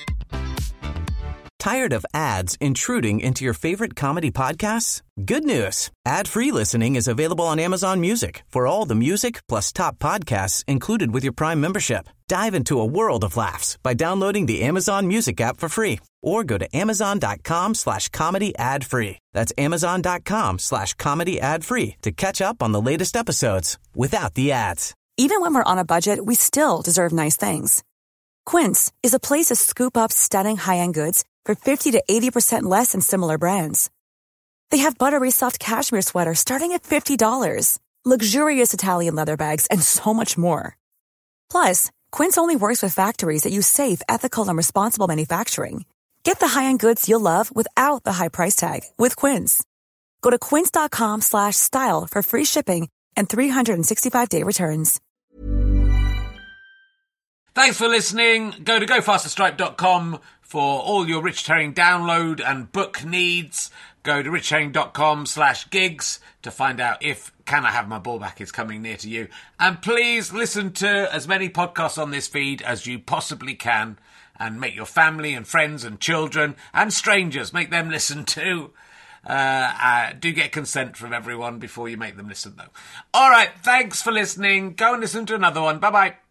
Tired of ads intruding into your favorite comedy podcasts? Good news. Ad-free listening is available on Amazon Music for all the music plus top podcasts included with your Prime membership. Dive into a world of laughs by downloading the Amazon Music app for free or go to amazon.com slash comedy ad free. That's amazon.com slash comedy ad free to catch up on the latest episodes without the ads. Even when we're on a budget, we still deserve nice things. Quince is a place to scoop up stunning high-end goods for fifty to eighty percent less than similar brands. They have buttery soft cashmere sweaters starting at fifty dollars, luxurious Italian leather bags, and so much more. Plus, Quince only works with factories that use safe, ethical, and responsible manufacturing. Get the high-end goods you'll love without the high price tag with Quince. Go to quince.com slash style for free shipping and three sixty-five day returns. Thanks for listening. Go to go faster stripe dot com for all your Richard Herring download and book needs. Go to richardherring.com slash gigs to find out if Can I Have My Ball Back is coming near to you. And please listen to as many podcasts on this feed as you possibly can and make your family and friends and children and strangers, make them listen too. Uh, uh, do get consent from everyone before you make them listen, though. All right, thanks for listening. Go and listen to another one. Bye-bye.